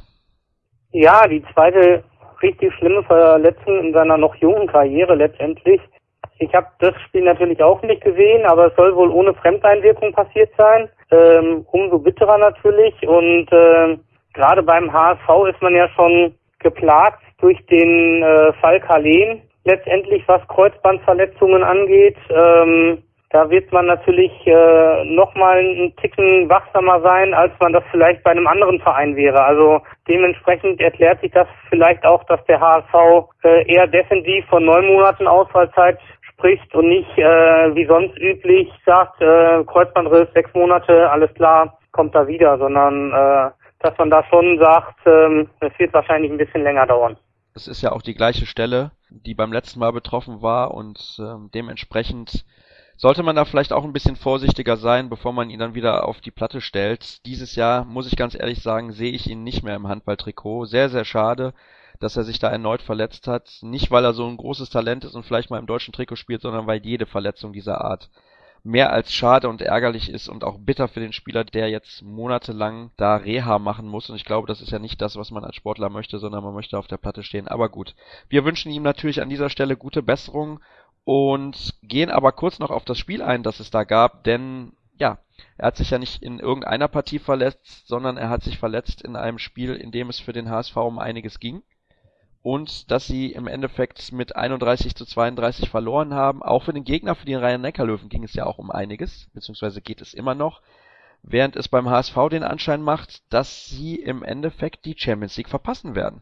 Ja, die zweite richtig schlimme Verletzung in seiner noch jungen Karriere letztendlich. Ich habe das Spiel natürlich auch nicht gesehen, aber es soll wohl ohne Fremdeinwirkung passiert sein. Ähm, umso bitterer natürlich. Und äh, gerade beim H S V ist man ja schon geplagt durch den äh, Fall Carlén. Letztendlich, was Kreuzbandverletzungen angeht, ähm, da wird man natürlich äh, nochmal einen Ticken wachsamer sein, als man das vielleicht bei einem anderen Verein wäre. Also dementsprechend erklärt sich das vielleicht auch, dass der H S V äh, eher defensiv von neun Monaten Ausfallzeit spricht und nicht äh, wie sonst üblich sagt, äh, Kreuzbandriss, sechs Monate, alles klar, kommt da wieder, sondern äh, dass man da schon sagt, äh, es wird wahrscheinlich ein bisschen länger dauern. Es ist ja auch die gleiche Stelle, die beim letzten Mal betroffen war und ähm, dementsprechend sollte man da vielleicht auch ein bisschen vorsichtiger sein, bevor man ihn dann wieder auf die Platte stellt. Dieses Jahr, muss ich ganz ehrlich sagen, sehe ich ihn nicht mehr im Handballtrikot. Sehr, sehr schade, dass er sich da erneut verletzt hat. Nicht, weil er so ein großes Talent ist und vielleicht mal im deutschen Trikot spielt, sondern weil jede Verletzung dieser Art mehr als schade und ärgerlich ist und auch bitter für den Spieler, der jetzt monatelang da Reha machen muss. Und ich glaube, das ist ja nicht das, was man als Sportler möchte, sondern man möchte auf der Platte stehen. Aber gut, wir wünschen ihm natürlich an dieser Stelle gute Besserung und gehen aber kurz noch auf das Spiel ein, das es da gab, denn ja, er hat sich ja nicht in irgendeiner Partie verletzt, sondern er hat sich verletzt in einem Spiel, in dem es für den H S V um einiges ging. Und dass sie im Endeffekt mit einunddreißig zu zweiunddreißig verloren haben. Auch für den Gegner, für die Rhein-Neckar-Löwen, ging es ja auch um einiges, beziehungsweise geht es immer noch, während es beim H S V den Anschein macht, dass sie im Endeffekt die Champions League verpassen werden.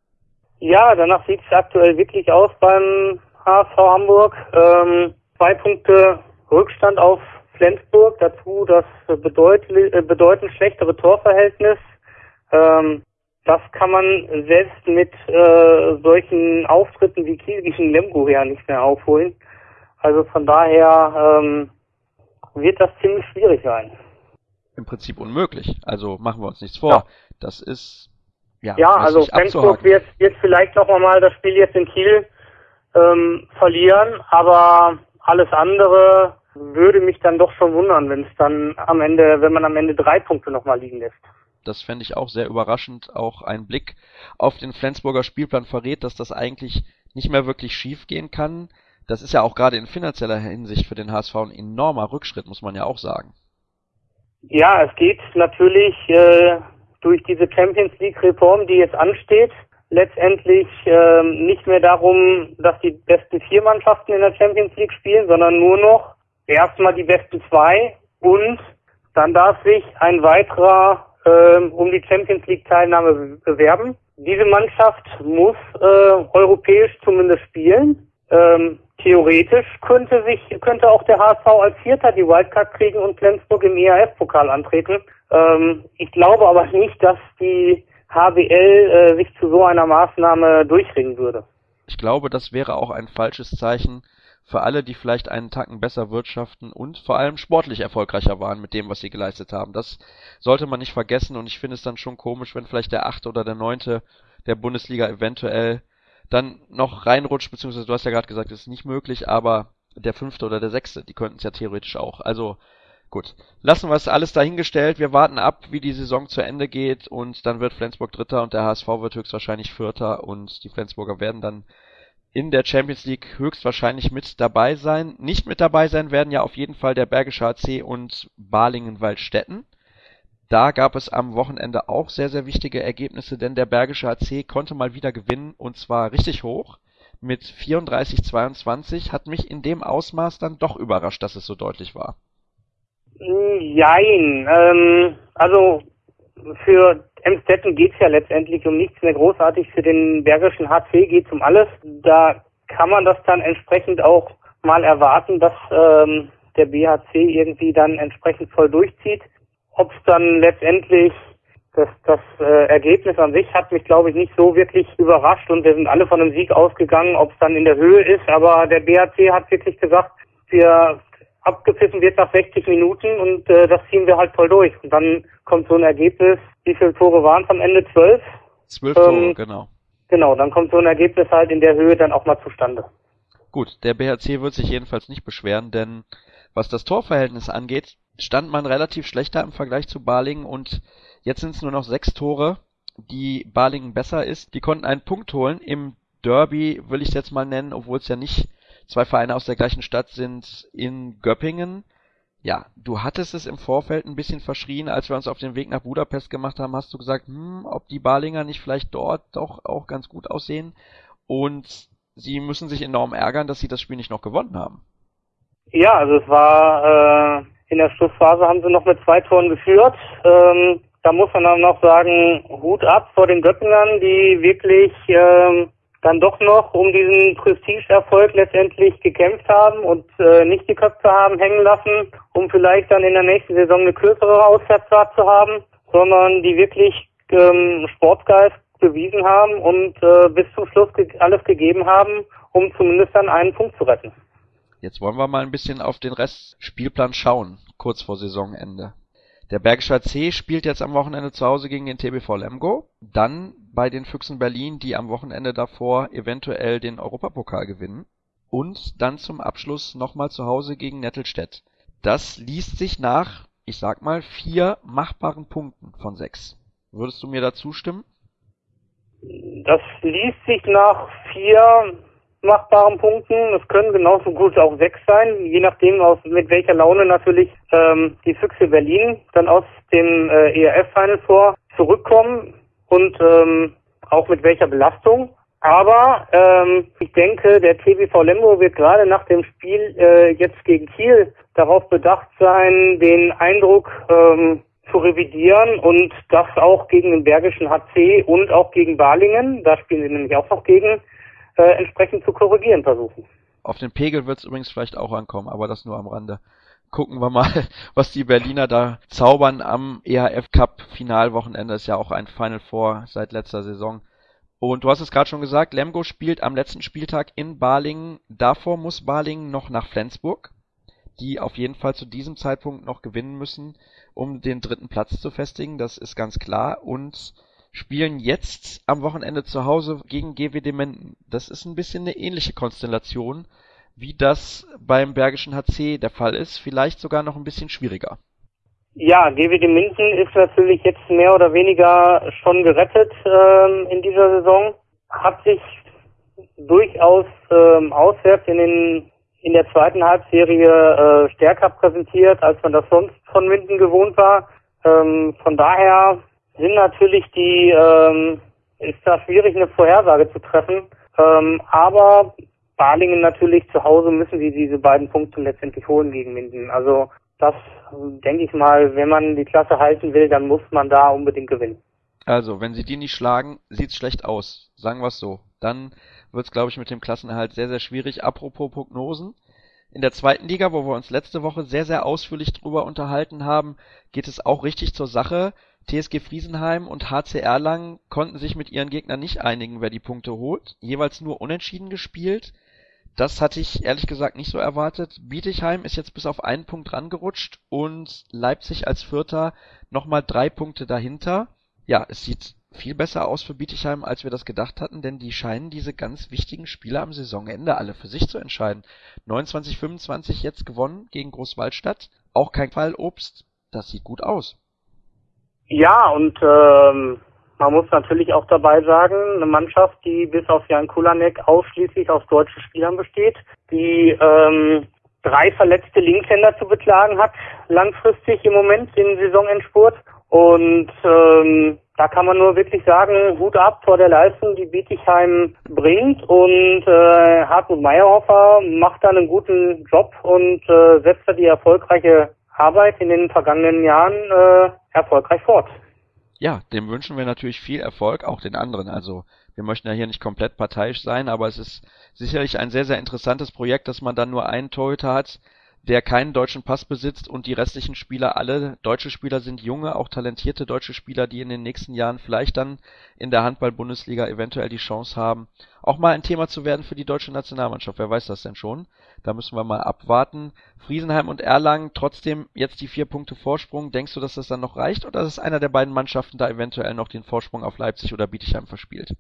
Ja, danach sieht es aktuell wirklich aus beim H S V Hamburg. Ähm, zwei Punkte Rückstand auf Flensburg, dazu das bedeut bedeutend schlechtere Torverhältnis. Ähm, Das kann man selbst mit äh, solchen Auftritten wie Kiel gegen Lemgo her nicht mehr aufholen. Also von daher ähm, wird das ziemlich schwierig sein. Im Prinzip unmöglich. Also machen wir uns nichts vor. Ja. Das ist ja Ja, also Flensburg wird, wird vielleicht noch mal das Spiel jetzt in Kiel ähm, verlieren, aber alles andere würde mich dann doch schon wundern, wenn es dann am Ende, wenn man am Ende drei Punkte noch mal liegen lässt. Das fände ich auch sehr überraschend. Auch ein Blick auf den Flensburger Spielplan verrät, dass das eigentlich nicht mehr wirklich schief gehen kann. Das ist ja auch gerade in finanzieller Hinsicht für den H S V ein enormer Rückschritt, muss man ja auch sagen. Ja, es geht natürlich äh, durch diese Champions League Reform, die jetzt ansteht, letztendlich äh, nicht mehr darum, dass die besten vier Mannschaften in der Champions League spielen, sondern nur noch erstmal die besten zwei und dann darf sich ein weiterer um die Champions League Teilnahme bewerben. Diese Mannschaft muss äh, europäisch zumindest spielen. Ähm, theoretisch könnte sich könnte auch der H S V als Vierter die Wildcard kriegen und Flensburg im E A F-Pokal antreten. Ähm, ich glaube aber nicht, dass die H B L äh, sich zu so einer Maßnahme durchringen würde. Ich glaube, das wäre auch ein falsches Zeichen für alle, die vielleicht einen Tacken besser wirtschaften und vor allem sportlich erfolgreicher waren mit dem, was sie geleistet haben. Das sollte man nicht vergessen und ich finde es dann schon komisch, wenn vielleicht der achte oder der neunte der Bundesliga eventuell dann noch reinrutscht, beziehungsweise du hast ja gerade gesagt, es ist nicht möglich, aber der fünfte oder der sechste, die könnten es ja theoretisch auch. Also gut, lassen wir es alles dahingestellt. Wir warten ab, wie die Saison zu Ende geht und dann wird Flensburg Dritter und der H S V wird höchstwahrscheinlich Vierter und die Flensburger werden dann in der Champions League höchstwahrscheinlich mit dabei sein. Nicht mit dabei sein werden ja auf jeden Fall der Bergische H C und Balingen-Waldstätten. Da gab es am Wochenende auch sehr, sehr wichtige Ergebnisse, denn der Bergische H C konnte mal wieder gewinnen und zwar richtig hoch mit vierunddreißig zweiundzwanzig. Hat mich in dem Ausmaß dann doch überrascht, dass es so deutlich war. Jein, ähm, also für Emstetten geht's ja letztendlich um nichts mehr großartig, für den Bergischen H C geht's um alles. Da kann man das dann entsprechend auch mal erwarten, dass ähm, der B H C irgendwie dann entsprechend voll durchzieht. Ob es dann letztendlich das, das äh, Ergebnis an sich hat mich, glaube ich, nicht so wirklich überrascht und wir sind alle von einem Sieg ausgegangen, ob es dann in der Höhe ist, aber der B H C hat wirklich gesagt, wir abgepfiffen wird nach sechzig Minuten und äh, das ziehen wir halt voll durch. Und dann kommt so ein Ergebnis, wie viele Tore waren es am Ende? Zwölf? Zwölf Tore, ähm, genau. Genau, dann kommt so ein Ergebnis halt in der Höhe dann auch mal zustande. Gut, der B H C wird sich jedenfalls nicht beschweren, denn was das Torverhältnis angeht, stand man relativ schlechter im Vergleich zu Balingen und jetzt sind es nur noch sechs Tore, die Balingen besser ist. Die konnten einen Punkt holen. Im Derby will ich es jetzt mal nennen, obwohl es ja nicht zwei Vereine aus der gleichen Stadt sind, in Göppingen. Ja, du hattest es im Vorfeld ein bisschen verschrien, als wir uns auf den Weg nach Budapest gemacht haben, hast du gesagt, hm, ob die Balinger nicht vielleicht dort doch auch ganz gut aussehen. Und sie müssen sich enorm ärgern, dass sie das Spiel nicht noch gewonnen haben. Ja, also es war äh, in der Schlussphase haben sie noch mit zwei Toren geführt. Ähm, da muss man dann noch sagen, Hut ab vor den Göppingern, die wirklich ähm, dann doch noch um diesen Prestigeerfolg letztendlich gekämpft haben und äh, nicht die Köpfe haben hängen lassen, um vielleicht dann in der nächsten Saison eine kürzere Auswärtsfahrt zu haben, sondern die wirklich ähm, Sportgeist bewiesen haben und äh, bis zum Schluss ge- alles gegeben haben, um zumindest dann einen Punkt zu retten. Jetzt wollen wir mal ein bisschen auf den Restspielplan schauen, kurz vor Saisonende. Der Bergische H C spielt jetzt am Wochenende zu Hause gegen den T B V Lemgo, dann bei den Füchsen Berlin, die am Wochenende davor eventuell den Europapokal gewinnen und dann zum Abschluss nochmal zu Hause gegen Nettelstedt. Das liest sich nach, ich sag mal, vier machbaren Punkten von sechs. Würdest du mir da zustimmen? Das liest sich nach vier machbaren Punkten. Es können genauso gut auch sechs sein, je nachdem, aus, mit welcher Laune natürlich ähm, die Füchse Berlin dann aus dem äh, E R F-Final Four zurückkommen und ähm, auch mit welcher Belastung. Aber ähm, ich denke, der T B V Lemgo wird gerade nach dem Spiel äh, jetzt gegen Kiel darauf bedacht sein, den Eindruck ähm, zu revidieren und das auch gegen den Bergischen H C und auch gegen Balingen, da spielen sie nämlich auch noch gegen, äh, entsprechend zu korrigieren versuchen. Auf den Pegel wird es übrigens vielleicht auch ankommen, aber das nur am Rande. Gucken wir mal, was die Berliner da zaubern am E H F Cup Finalwochenende. Ist ja auch ein Final Four seit letzter Saison. Und du hast es gerade schon gesagt, Lemgo spielt am letzten Spieltag in Balingen. Davor muss Balingen noch nach Flensburg, die auf jeden Fall zu diesem Zeitpunkt noch gewinnen müssen, um den dritten Platz zu festigen. Das ist ganz klar. Und spielen jetzt am Wochenende zu Hause gegen G W D Menden. Das ist ein bisschen eine ähnliche Konstellation, wie das beim Bergischen H C der Fall ist. Vielleicht sogar noch ein bisschen schwieriger. Ja, G W D Minden ist natürlich jetzt mehr oder weniger schon gerettet ähm, in dieser Saison. Hat sich durchaus ähm, auswärts in den in der zweiten Halbserie äh, stärker präsentiert, als man das sonst von Minden gewohnt war. Ähm, von daher sind natürlich die, ähm, ist da schwierig, eine Vorhersage zu treffen. Ähm, aber Balingen natürlich zu Hause müssen sie diese beiden Punkte letztendlich holen gegen Minden. Also das denke ich mal, wenn man die Klasse halten will, dann muss man da unbedingt gewinnen. Also, wenn sie die nicht schlagen, sieht's schlecht aus. Sagen wir es so. Dann wird's, glaube ich, mit dem Klassenerhalt sehr, sehr schwierig. Apropos Prognosen. In der zweiten Liga, wo wir uns letzte Woche sehr, sehr ausführlich drüber unterhalten haben, geht es auch richtig zur Sache. T S G Friesenheim und H C Erlangen konnten sich mit ihren Gegnern nicht einigen, wer die Punkte holt. Jeweils nur unentschieden gespielt. Das hatte ich ehrlich gesagt nicht so erwartet. Bietigheim ist jetzt bis auf einen Punkt rangerutscht und Leipzig als Vierter nochmal drei Punkte dahinter. Ja, es sieht viel besser aus für Bietigheim, als wir das gedacht hatten, denn die scheinen diese ganz wichtigen Spiele am Saisonende alle für sich zu entscheiden. neunundzwanzig fünfundzwanzig jetzt gewonnen gegen Großwaldstadt. Auch kein Fallobst. Das sieht gut aus. Ja, und ähm, man muss natürlich auch dabei sagen, eine Mannschaft, die bis auf Jan Kulanek ausschließlich aus deutschen Spielern besteht, die ähm, drei verletzte Linkshänder zu beklagen hat, langfristig im Moment im Saisonendspurt. Und ähm, da kann man nur wirklich sagen, Hut ab vor der Leistung, die Bietigheim bringt. Und äh, Hartmut Meyerhofer macht da einen guten Job und äh, setzt da die erfolgreiche Arbeit in den vergangenen Jahren äh, erfolgreich fort. Ja, dem wünschen wir natürlich viel Erfolg, auch den anderen. Also wir möchten ja hier nicht komplett parteiisch sein, aber es ist sicherlich ein sehr, sehr interessantes Projekt, dass man dann nur einen Torhüter hat, der keinen deutschen Pass besitzt und die restlichen Spieler alle deutsche Spieler sind, junge, auch talentierte deutsche Spieler, die in den nächsten Jahren vielleicht dann in der Handball-Bundesliga eventuell die Chance haben, auch mal ein Thema zu werden für die deutsche Nationalmannschaft. Wer weiß das denn schon? Da müssen wir mal abwarten. Friesenheim und Erlangen, trotzdem jetzt die vier Punkte Vorsprung. Denkst du, dass das dann noch reicht oder dass einer der beiden Mannschaften da eventuell noch den Vorsprung auf Leipzig oder Bietigheim verspielt?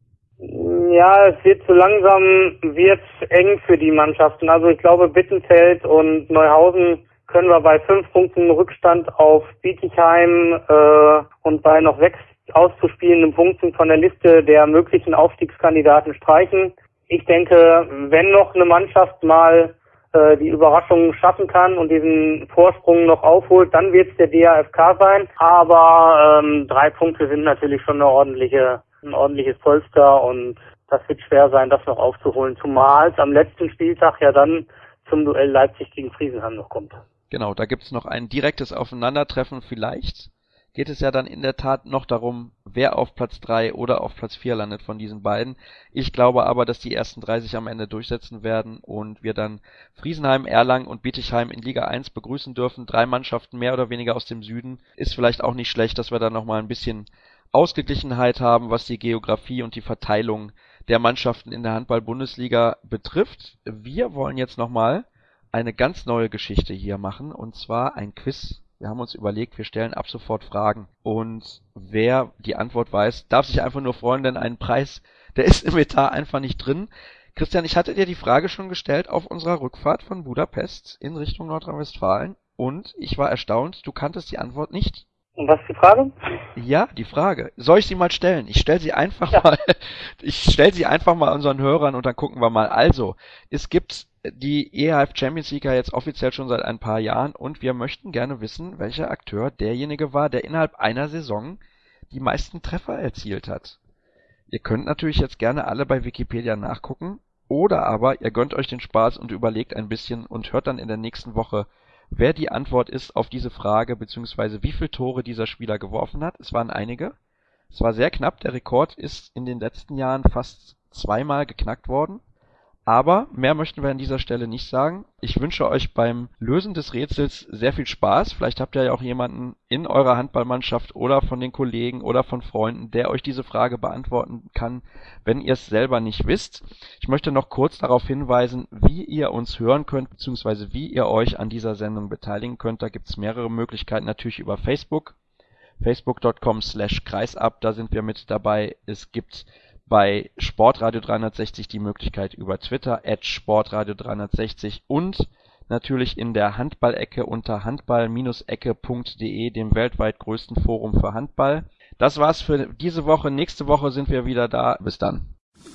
Ja, es wird so langsam wird eng für die Mannschaften. Also ich glaube, Bittenfeld und Neuhausen können wir bei fünf Punkten Rückstand auf Bietigheim äh, und bei noch sechs auszuspielenden Punkten von der Liste der möglichen Aufstiegskandidaten streichen. Ich denke, wenn noch eine Mannschaft mal äh, die Überraschung schaffen kann und diesen Vorsprung noch aufholt, dann wird es der D A F K sein. Aber ähm, drei Punkte sind natürlich schon eine ordentliche, ein ordentliches Polster und das wird schwer sein, das noch aufzuholen. Zumal es am letzten Spieltag ja dann zum Duell Leipzig gegen Friesenheim noch kommt. Genau, da gibt es noch ein direktes Aufeinandertreffen. Vielleicht geht es ja dann in der Tat noch darum, wer auf Platz drei oder auf Platz vier landet von diesen beiden. Ich glaube aber, dass die ersten drei sich am Ende durchsetzen werden und wir dann Friesenheim, Erlangen und Bietigheim in Liga eins begrüßen dürfen. Drei Mannschaften mehr oder weniger aus dem Süden. Ist vielleicht auch nicht schlecht, dass wir dann nochmal ein bisschen Ausgeglichenheit haben, was die Geografie und die Verteilung der Mannschaften in der Handball-Bundesliga betrifft. Wir wollen jetzt nochmal eine ganz neue Geschichte hier machen, und zwar ein Quiz. Wir haben uns überlegt, wir stellen ab sofort Fragen und wer die Antwort weiß, darf sich einfach nur freuen, denn ein Preis, der ist im Etat einfach nicht drin. Christian, ich hatte dir die Frage schon gestellt auf unserer Rückfahrt von Budapest in Richtung Nordrhein-Westfalen und ich war erstaunt, du kanntest die Antwort nicht. Und was ist die Frage? Ja, die Frage. Soll ich sie mal stellen? Ich stelle sie einfach ja. mal, ich stelle sie einfach mal unseren Hörern und dann gucken wir mal. Also, es gibt die E H F Champions League ja jetzt offiziell schon seit ein paar Jahren und wir möchten gerne wissen, welcher Akteur derjenige war, der innerhalb einer Saison die meisten Treffer erzielt hat. Ihr könnt natürlich jetzt gerne alle bei Wikipedia nachgucken oder aber ihr gönnt euch den Spaß und überlegt ein bisschen und hört dann in der nächsten Woche, wer die Antwort ist auf diese Frage, beziehungsweise wie viele Tore dieser Spieler geworfen hat. Es waren einige. Es war sehr knapp. Der Rekord ist in den letzten Jahren fast zweimal geknackt worden. Aber mehr möchten wir an dieser Stelle nicht sagen. Ich wünsche euch beim Lösen des Rätsels sehr viel Spaß. Vielleicht habt ihr ja auch jemanden in eurer Handballmannschaft oder von den Kollegen oder von Freunden, der euch diese Frage beantworten kann, wenn ihr es selber nicht wisst. Ich möchte noch kurz darauf hinweisen, wie ihr uns hören könnt, beziehungsweise wie ihr euch an dieser Sendung beteiligen könnt. Da gibt es mehrere Möglichkeiten, natürlich über Facebook, facebook punkt com slash kreisab, da sind wir mit dabei. Es gibt bei Sportradio dreihundertsechzig die Möglichkeit über Twitter, at sportradio dreihundertsechzig und natürlich in der Handballecke unter handball ecke punkt de, dem weltweit größten Forum für Handball. Das war's für diese Woche. Nächste Woche sind wir wieder da. Bis dann.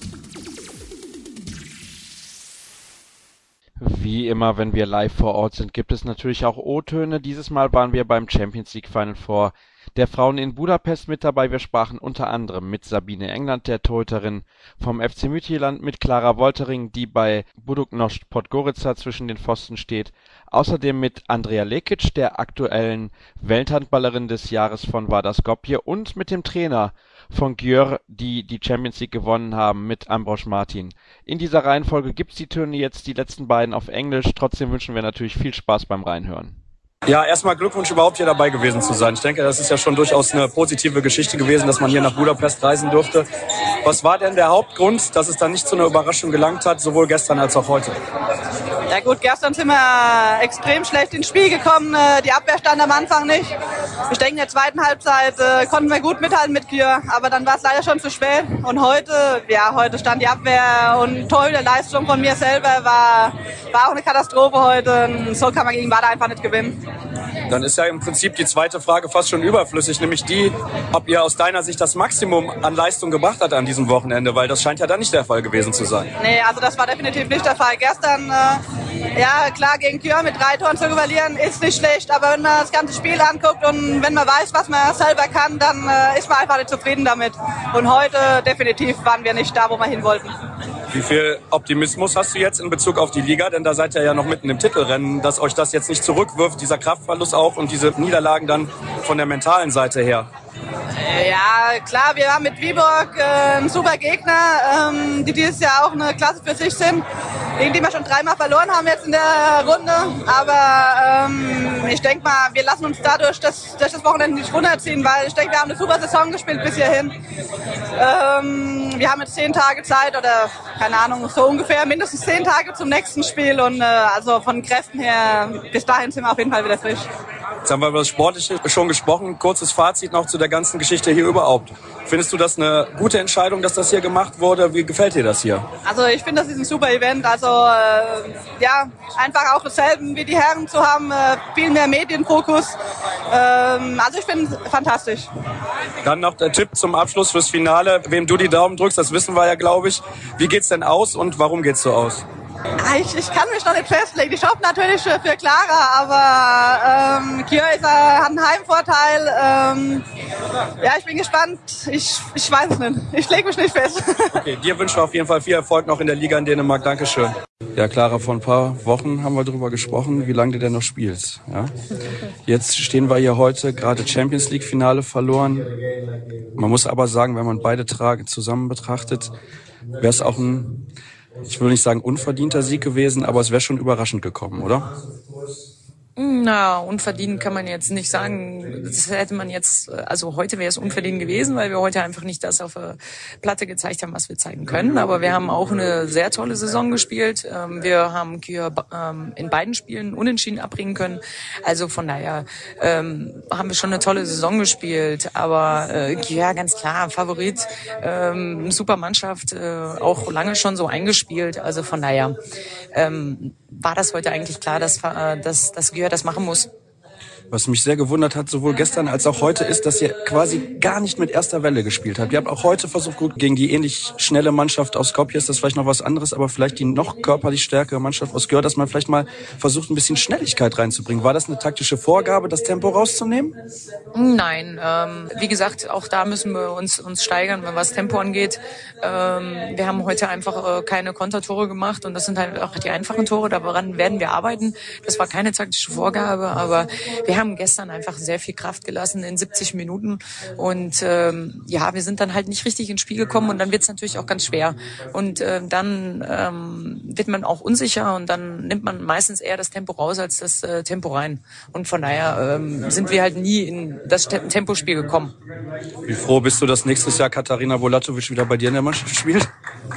Wie immer, wenn wir live vor Ort sind, gibt es natürlich auch O-Töne. Dieses Mal waren wir beim Champions League Final Four der Frauen in Budapest mit dabei. Wir sprachen unter anderem mit Sabine England, der Torhüterin vom F C Midtjylland, mit Clara Woltering, die bei Budućnost Podgorica zwischen den Pfosten steht. Außerdem mit Andrea Lekic, der aktuellen Welthandballerin des Jahres von Vardar Skopje, und mit dem Trainer von Győr, die die Champions League gewonnen haben, mit Ambros Martin. In dieser Reihenfolge gibt's die Töne jetzt, die letzten beiden auf Englisch. Trotzdem wünschen wir natürlich viel Spaß beim Reinhören. Ja, erstmal Glückwunsch, überhaupt hier dabei gewesen zu sein. Ich denke, das ist ja schon durchaus eine positive Geschichte gewesen, dass man hier nach Budapest reisen durfte. Was war denn der Hauptgrund, dass es dann nicht zu einer Überraschung gelangt hat, sowohl gestern als auch heute? Ja gut, gestern sind wir extrem schlecht ins Spiel gekommen. Die Abwehr stand am Anfang nicht. Ich denke, in der zweiten Halbzeit konnten wir gut mithalten mit Győr, aber dann war es leider schon zu spät. Und heute, ja, heute stand die Abwehr und toll, die Leistung von mir selber war, war auch eine Katastrophe heute. Und so kann man gegen Vardar einfach nicht gewinnen. Dann ist ja im Prinzip die zweite Frage fast schon überflüssig, nämlich die, ob ihr aus deiner Sicht das Maximum an Leistung gebracht habt an diesem Wochenende, weil das scheint ja dann nicht der Fall gewesen zu sein. Nee, also das war definitiv nicht der Fall. Gestern, äh, ja klar, gegen Győr mit drei Toren zu verlieren ist nicht schlecht, aber wenn man das ganze Spiel anguckt und wenn man weiß, was man selber kann, dann äh, ist man einfach nicht zufrieden damit. Und heute definitiv waren wir nicht da, wo wir hin wollten. Wie viel Optimismus hast du jetzt in Bezug auf die Liga? Denn da seid ihr ja noch mitten im Titelrennen, dass euch das jetzt nicht zurückwirft, dieser Kraftverlust auch und diese Niederlagen dann von der mentalen Seite her. Ja, klar, wir haben mit Viborg äh, einen super Gegner, ähm, die dieses Jahr auch eine Klasse für sich sind, gegen die wir schon dreimal verloren haben jetzt in der Runde. Aber ähm, ich denke mal, wir lassen uns dadurch das, durch das Wochenende nicht runterziehen, weil ich denke, wir haben eine super Saison gespielt bis hierhin. Ähm, wir haben jetzt zehn Tage Zeit oder, keine Ahnung, so ungefähr mindestens zehn Tage zum nächsten Spiel. Und äh, also von Kräften her, bis dahin sind wir auf jeden Fall wieder frisch. Jetzt haben wir über das Sportliche schon gesprochen. Kurzes Fazit noch zu der ganzen Geschichte hier überhaupt. Findest du das eine gute Entscheidung, dass das hier gemacht wurde? Wie gefällt dir das hier? Also ich finde, das ist ein super Event. Also äh, ja, einfach auch dasselbe wie die Herren zu haben, äh, viel mehr Medienfokus. Ähm, also ich finde es fantastisch. Dann noch der Tipp zum Abschluss fürs Finale. Wem du die Daumen drückst, das wissen wir ja, glaube ich. Wie geht's denn aus und warum geht's so aus? Ich, ich kann mich noch nicht festlegen. Ich hoffe natürlich für, für Clara, aber ähm, Kjör ist, äh, hat einen Heimvorteil. Ähm, ja, ich bin gespannt. Ich, ich weiß es nicht. Ich lege mich nicht fest. Okay, dir wünschen wir auf jeden Fall viel Erfolg noch in der Liga in Dänemark. Dankeschön. Ja, Clara, vor ein paar Wochen haben wir darüber gesprochen, wie lange du denn noch spielst. Ja? Jetzt stehen wir hier heute, gerade Champions League Finale verloren. Man muss aber sagen, wenn man beide Tage zusammen betrachtet, wäre es auch ein, ich will nicht sagen unverdienter Sieg gewesen, aber es wäre schon überraschend gekommen, oder? Na, unverdient kann man jetzt nicht sagen. Das hätte man jetzt, also heute wäre es unverdient gewesen, weil wir heute einfach nicht das auf der Platte gezeigt haben, was wir zeigen können. Aber wir haben auch eine sehr tolle Saison gespielt. Wir haben Kjör in beiden Spielen unentschieden abbringen können. Also von daher ähm, haben wir schon eine tolle Saison gespielt. Aber äh, ja, ganz klar, Favorit, ähm, super Mannschaft, äh, auch lange schon so eingespielt. Also von daher ähm, war das heute eigentlich klar, dass, äh, dass, dass Kjör das machen muss. Was mich sehr gewundert hat, sowohl gestern als auch heute, ist, dass ihr quasi gar nicht mit erster Welle gespielt habt. Ihr habt auch heute versucht, gut gegen die ähnlich schnelle Mannschaft aus Skopje, ist das vielleicht noch was anderes, aber vielleicht die noch körperlich stärkere Mannschaft aus Kjör, dass man vielleicht mal versucht, ein bisschen Schnelligkeit reinzubringen. War das eine taktische Vorgabe, das Tempo rauszunehmen? Nein, ähm, wie gesagt, auch da müssen wir uns, uns steigern, was Tempo angeht. Ähm, wir haben heute einfach äh, keine Kontertore gemacht und das sind halt auch die einfachen Tore, daran werden wir arbeiten. Das war keine taktische Vorgabe, aber wir Wir haben gestern einfach sehr viel Kraft gelassen in siebzig Minuten und ähm, ja, wir sind dann halt nicht richtig ins Spiel gekommen und dann wird es natürlich auch ganz schwer und äh, dann ähm, wird man auch unsicher und dann nimmt man meistens eher das Tempo raus als das äh, Tempo rein und von daher ähm, sind wir halt nie in das Tempospiel gekommen. Wie froh bist du, dass nächstes Jahr Katarina Volatovic wieder bei dir in der Mannschaft spielt?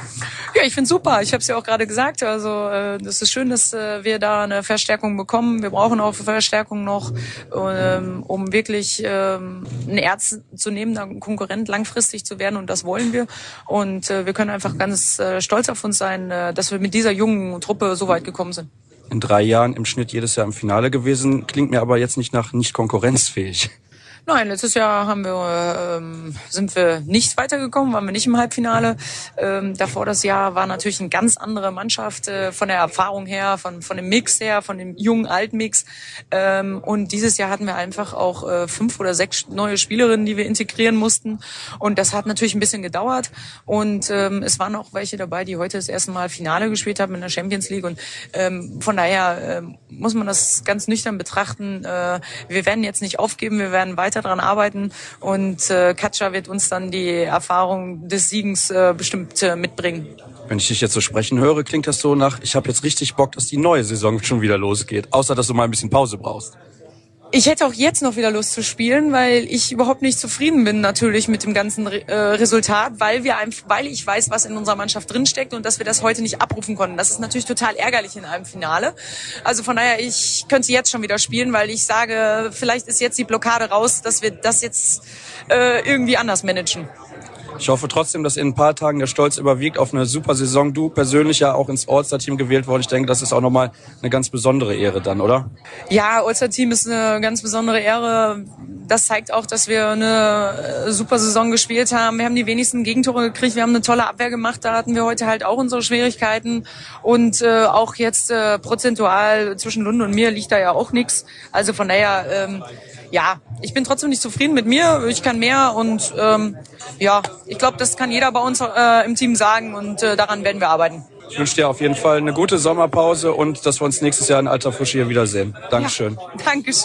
Ja, ich find's super. Ich habe es ja auch gerade gesagt. Also äh, das ist schön, dass äh, wir da eine Verstärkung bekommen. Wir brauchen auch Verstärkung noch, ähm, um wirklich ähm, ein ernst zu nehmender Konkurrent langfristig zu werden. Und das wollen wir. Und äh, wir können einfach ganz äh, stolz auf uns sein, äh, dass wir mit dieser jungen Truppe so weit gekommen sind. In drei Jahren im Schnitt jedes Jahr im Finale gewesen. Klingt mir aber jetzt nicht nach nicht konkurrenzfähig. Nein, letztes Jahr haben wir, ähm, sind wir nicht weitergekommen, waren wir nicht im Halbfinale. Ähm, davor das Jahr war natürlich eine ganz andere Mannschaft äh, von der Erfahrung her, von von dem Mix her, von dem jungen Altmix. Ähm, und dieses Jahr hatten wir einfach auch äh, fünf oder sechs neue Spielerinnen, die wir integrieren mussten. Und das hat natürlich ein bisschen gedauert. Und ähm, es waren auch welche dabei, die heute das erste Mal Finale gespielt haben in der Champions League. Und ähm, von daher äh, muss man das ganz nüchtern betrachten. Äh, wir werden jetzt nicht aufgeben, wir werden weiter daran arbeiten und äh, Katja wird uns dann die Erfahrung des Siegens äh, bestimmt äh, mitbringen. Wenn ich dich jetzt so sprechen höre, klingt das so nach, ich habe jetzt richtig Bock, dass die neue Saison schon wieder losgeht, außer dass du mal ein bisschen Pause brauchst. Ich hätte auch jetzt noch wieder Lust zu spielen, weil ich überhaupt nicht zufrieden bin natürlich mit dem ganzen äh, Resultat, weil wir einfach, weil ich weiß, was in unserer Mannschaft drinsteckt und dass wir das heute nicht abrufen konnten. Das ist natürlich total ärgerlich in einem Finale. Also von daher, ich könnte jetzt schon wieder spielen, weil ich sage, vielleicht ist jetzt die Blockade raus, dass wir das jetzt äh, irgendwie anders managen. Ich hoffe trotzdem, dass in ein paar Tagen der Stolz überwiegt auf eine super Saison. Du persönlich ja auch ins All-Star-Team gewählt worden. Ich denke, das ist auch nochmal eine ganz besondere Ehre dann, oder? Ja, All-Star-Team ist eine ganz besondere Ehre. Das zeigt auch, dass wir eine super Saison gespielt haben. Wir haben die wenigsten Gegentore gekriegt. Wir haben eine tolle Abwehr gemacht. Da hatten wir heute halt auch unsere Schwierigkeiten. Und äh, auch jetzt äh, prozentual zwischen Lunde und mir liegt da ja auch nichts. Also von daher... Ähm, Ja, ich bin trotzdem nicht zufrieden mit mir. Ich kann mehr und ähm, ja, ich glaube, das kann jeder bei uns äh, im Team sagen und äh, daran werden wir arbeiten. Ich wünsche dir auf jeden Fall eine gute Sommerpause und dass wir uns nächstes Jahr in alter Frische hier wiedersehen. Dankeschön. Ja, Dankeschön.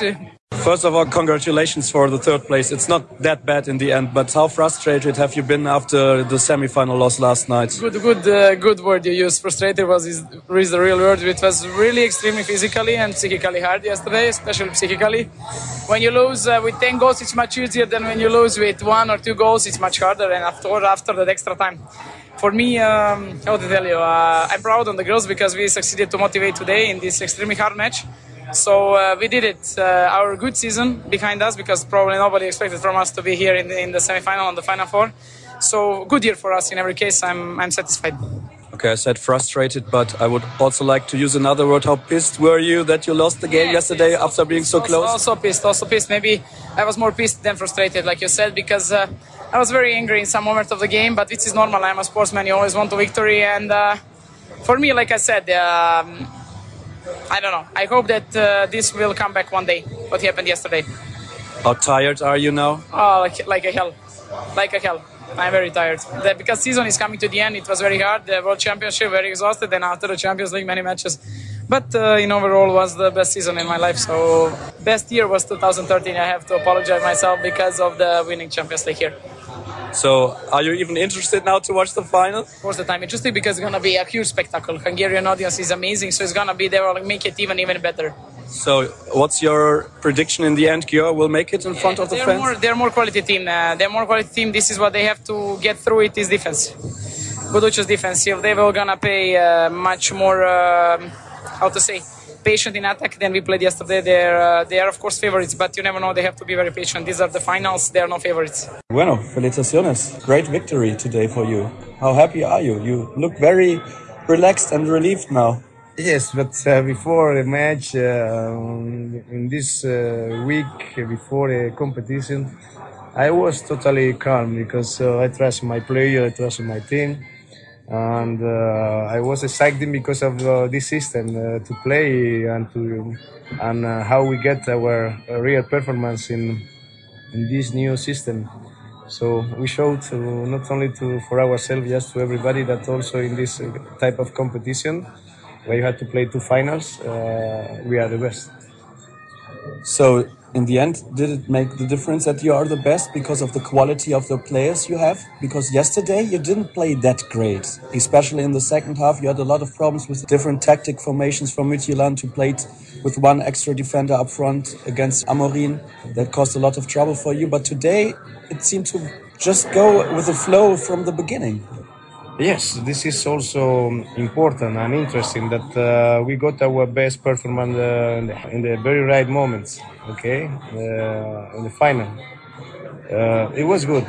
First of all, congratulations for the third place. It's not that bad in the end, but how frustrated have you been after the semi-final loss last night? Good, good, uh, good word you used. Frustrated was is, is the real word. It was really extremely physically and psychically hard yesterday, especially psychically. When you lose uh, with ten goals, it's much easier than when you lose with one or two goals. It's much harder, and after after that extra time. For me, um, how to tell you, uh, I'm proud on the girls because we succeeded to motivate today in this extremely hard match. So uh, we did it. Uh, our good season behind us because probably nobody expected from us to be here in the, in the semi-final and the final four. So good year for us in every case. I'm I'm satisfied. Okay, I said frustrated, but I would also like to use another word. How pissed were you that you lost the game yes, yesterday yes, after being so also, close? Also pissed, also pissed. Maybe I was more pissed than frustrated, like you said, because uh, I was very angry in some moment of the game, but this is normal. I'm a sportsman. You always want a victory. And uh, for me, like I said, um, I don't know. I hope that uh, this will come back one day, what happened yesterday. How tired are you now? Oh, like, like a hell. Like a hell. I'm very tired. The, because season is coming to the end, it was very hard. The World Championship, very exhausted. Then after the Champions League, many matches. But uh, in overall, was the best season in my life. So best year was two thousand thirteen. I have to apologize myself because of the winning Champions League here. So are you even interested now to watch the final? Of course, that I'm interested because it's going to be a huge spectacle. Hungarian audience is amazing. So it's going to be, they will make it even, even better. So what's your prediction in the end? Győr will make it in front of the they're fans? More, they're more quality team. Uh, they're more quality team. This is what they have to get through it is defense. Buduć's defense. If they were going to play uh, much more, uh, how to say, patient in attack than we played yesterday, they're, uh, they are of course favorites, but you never know. They have to be very patient. These are the finals. They are no favorites. Bueno, felicitaciones. Great victory today for you. How happy are you? You look very relaxed and relieved now. Yes, but uh, before the match, uh, in this uh, week, before the competition, I was totally calm because uh, I trust my player, I trust my team, and uh, I was excited because of uh, this system uh, to play and to and uh, how we get our uh, real performance in in this new system. So we showed to, not only to for ourselves, just to everybody, that also in this type of competition, where you had to play two finals, uh, we are the best. So, in the end, did it make the difference that you are the best because of the quality of the players you have? Because yesterday you didn't play that great, especially in the second half. You had a lot of problems with different tactic formations from Midtjylland, who played with one extra defender up front against Amorim. That caused a lot of trouble for you. But today it seemed to just go with the flow from the beginning. Yes, this is also important and interesting that uh, we got our best performance uh, in, the, in the very right moments, okay, uh, in the final. Uh, it was good.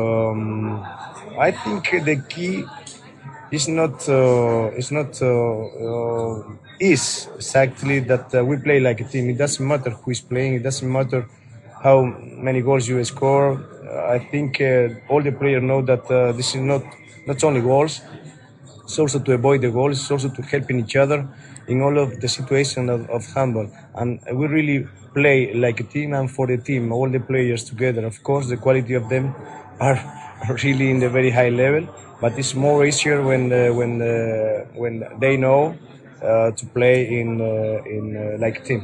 Um, I think the key is not, uh, is not, uh, uh, is exactly that uh, we play like a team. It doesn't matter who is playing, it doesn't matter how many goals you score. Uh, I think uh, all the players know that uh, this is not Not only goals, it's also to avoid the goals, it's also to helping each other in all of the situation of, of handball. And we really play like a team and for the team, all the players together. Of course, the quality of them are really in the very high level, but it's more easier when uh, when uh, when they know uh, to play in uh, in uh, like a team.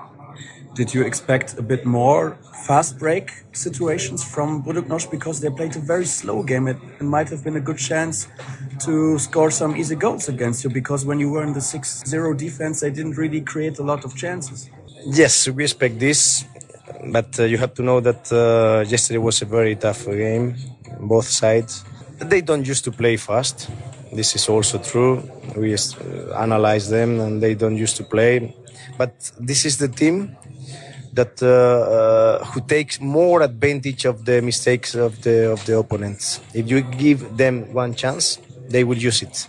Did you expect a bit more fast break situations from Budućnost because they played a very slow game? It, it might have been a good chance to score some easy goals against you because when you were in the six zero defense, they didn't really create a lot of chances. Yes, we expect this, but uh, you have to know that uh, yesterday was a very tough game, both sides. They don't used to play fast. This is also true. We uh, analyze them and they don't used to play. But this is the team that uh, uh, who takes more advantage of the mistakes of the of the opponents. If you give them one chance, they will use it.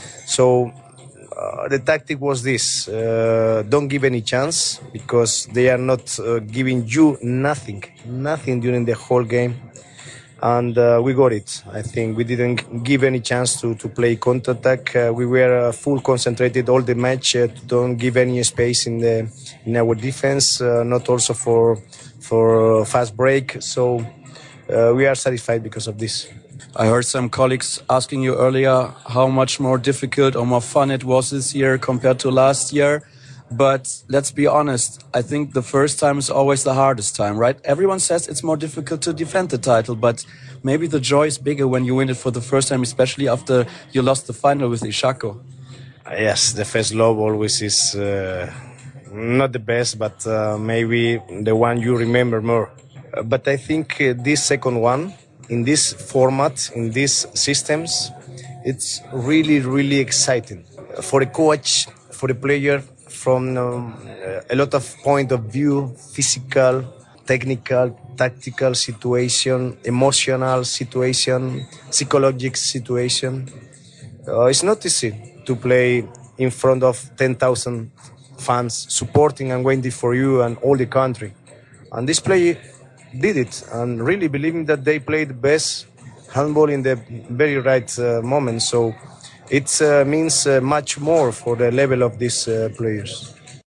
So uh, the tactic was this: uh, don't give any chance because they are not uh, giving you nothing, nothing during the whole game. And uh, we got it. I think we didn't give any chance to, to play counter-attack. Uh, we were uh, full concentrated all the match. Uh, to don't give any space in the in our defense. Uh, not also for for fast break. So uh, we are satisfied because of this. I heard some colleagues asking you earlier how much more difficult or more fun it was this year compared to last year. But let's be honest, I think the first time is always the hardest time, right? Everyone says it's more difficult to defend the title, but maybe the joy is bigger when you win it for the first time, especially after you lost the final with Ishako. Yes, the first love always is uh, not the best, but uh, maybe the one you remember more. Uh, but I think uh, this second one, in this format, in these systems, it's really, really exciting. For the coach, for the player, from um, a lot of point of view, physical, technical, tactical situation, emotional situation, psychological situation. Uh, it's not easy to play in front of ten thousand fans supporting and waiting for you and all the country. And this player did it, and really believing that they played the best handball in the very right uh, moment. So it uh, means uh, much more for the level of these uh, players.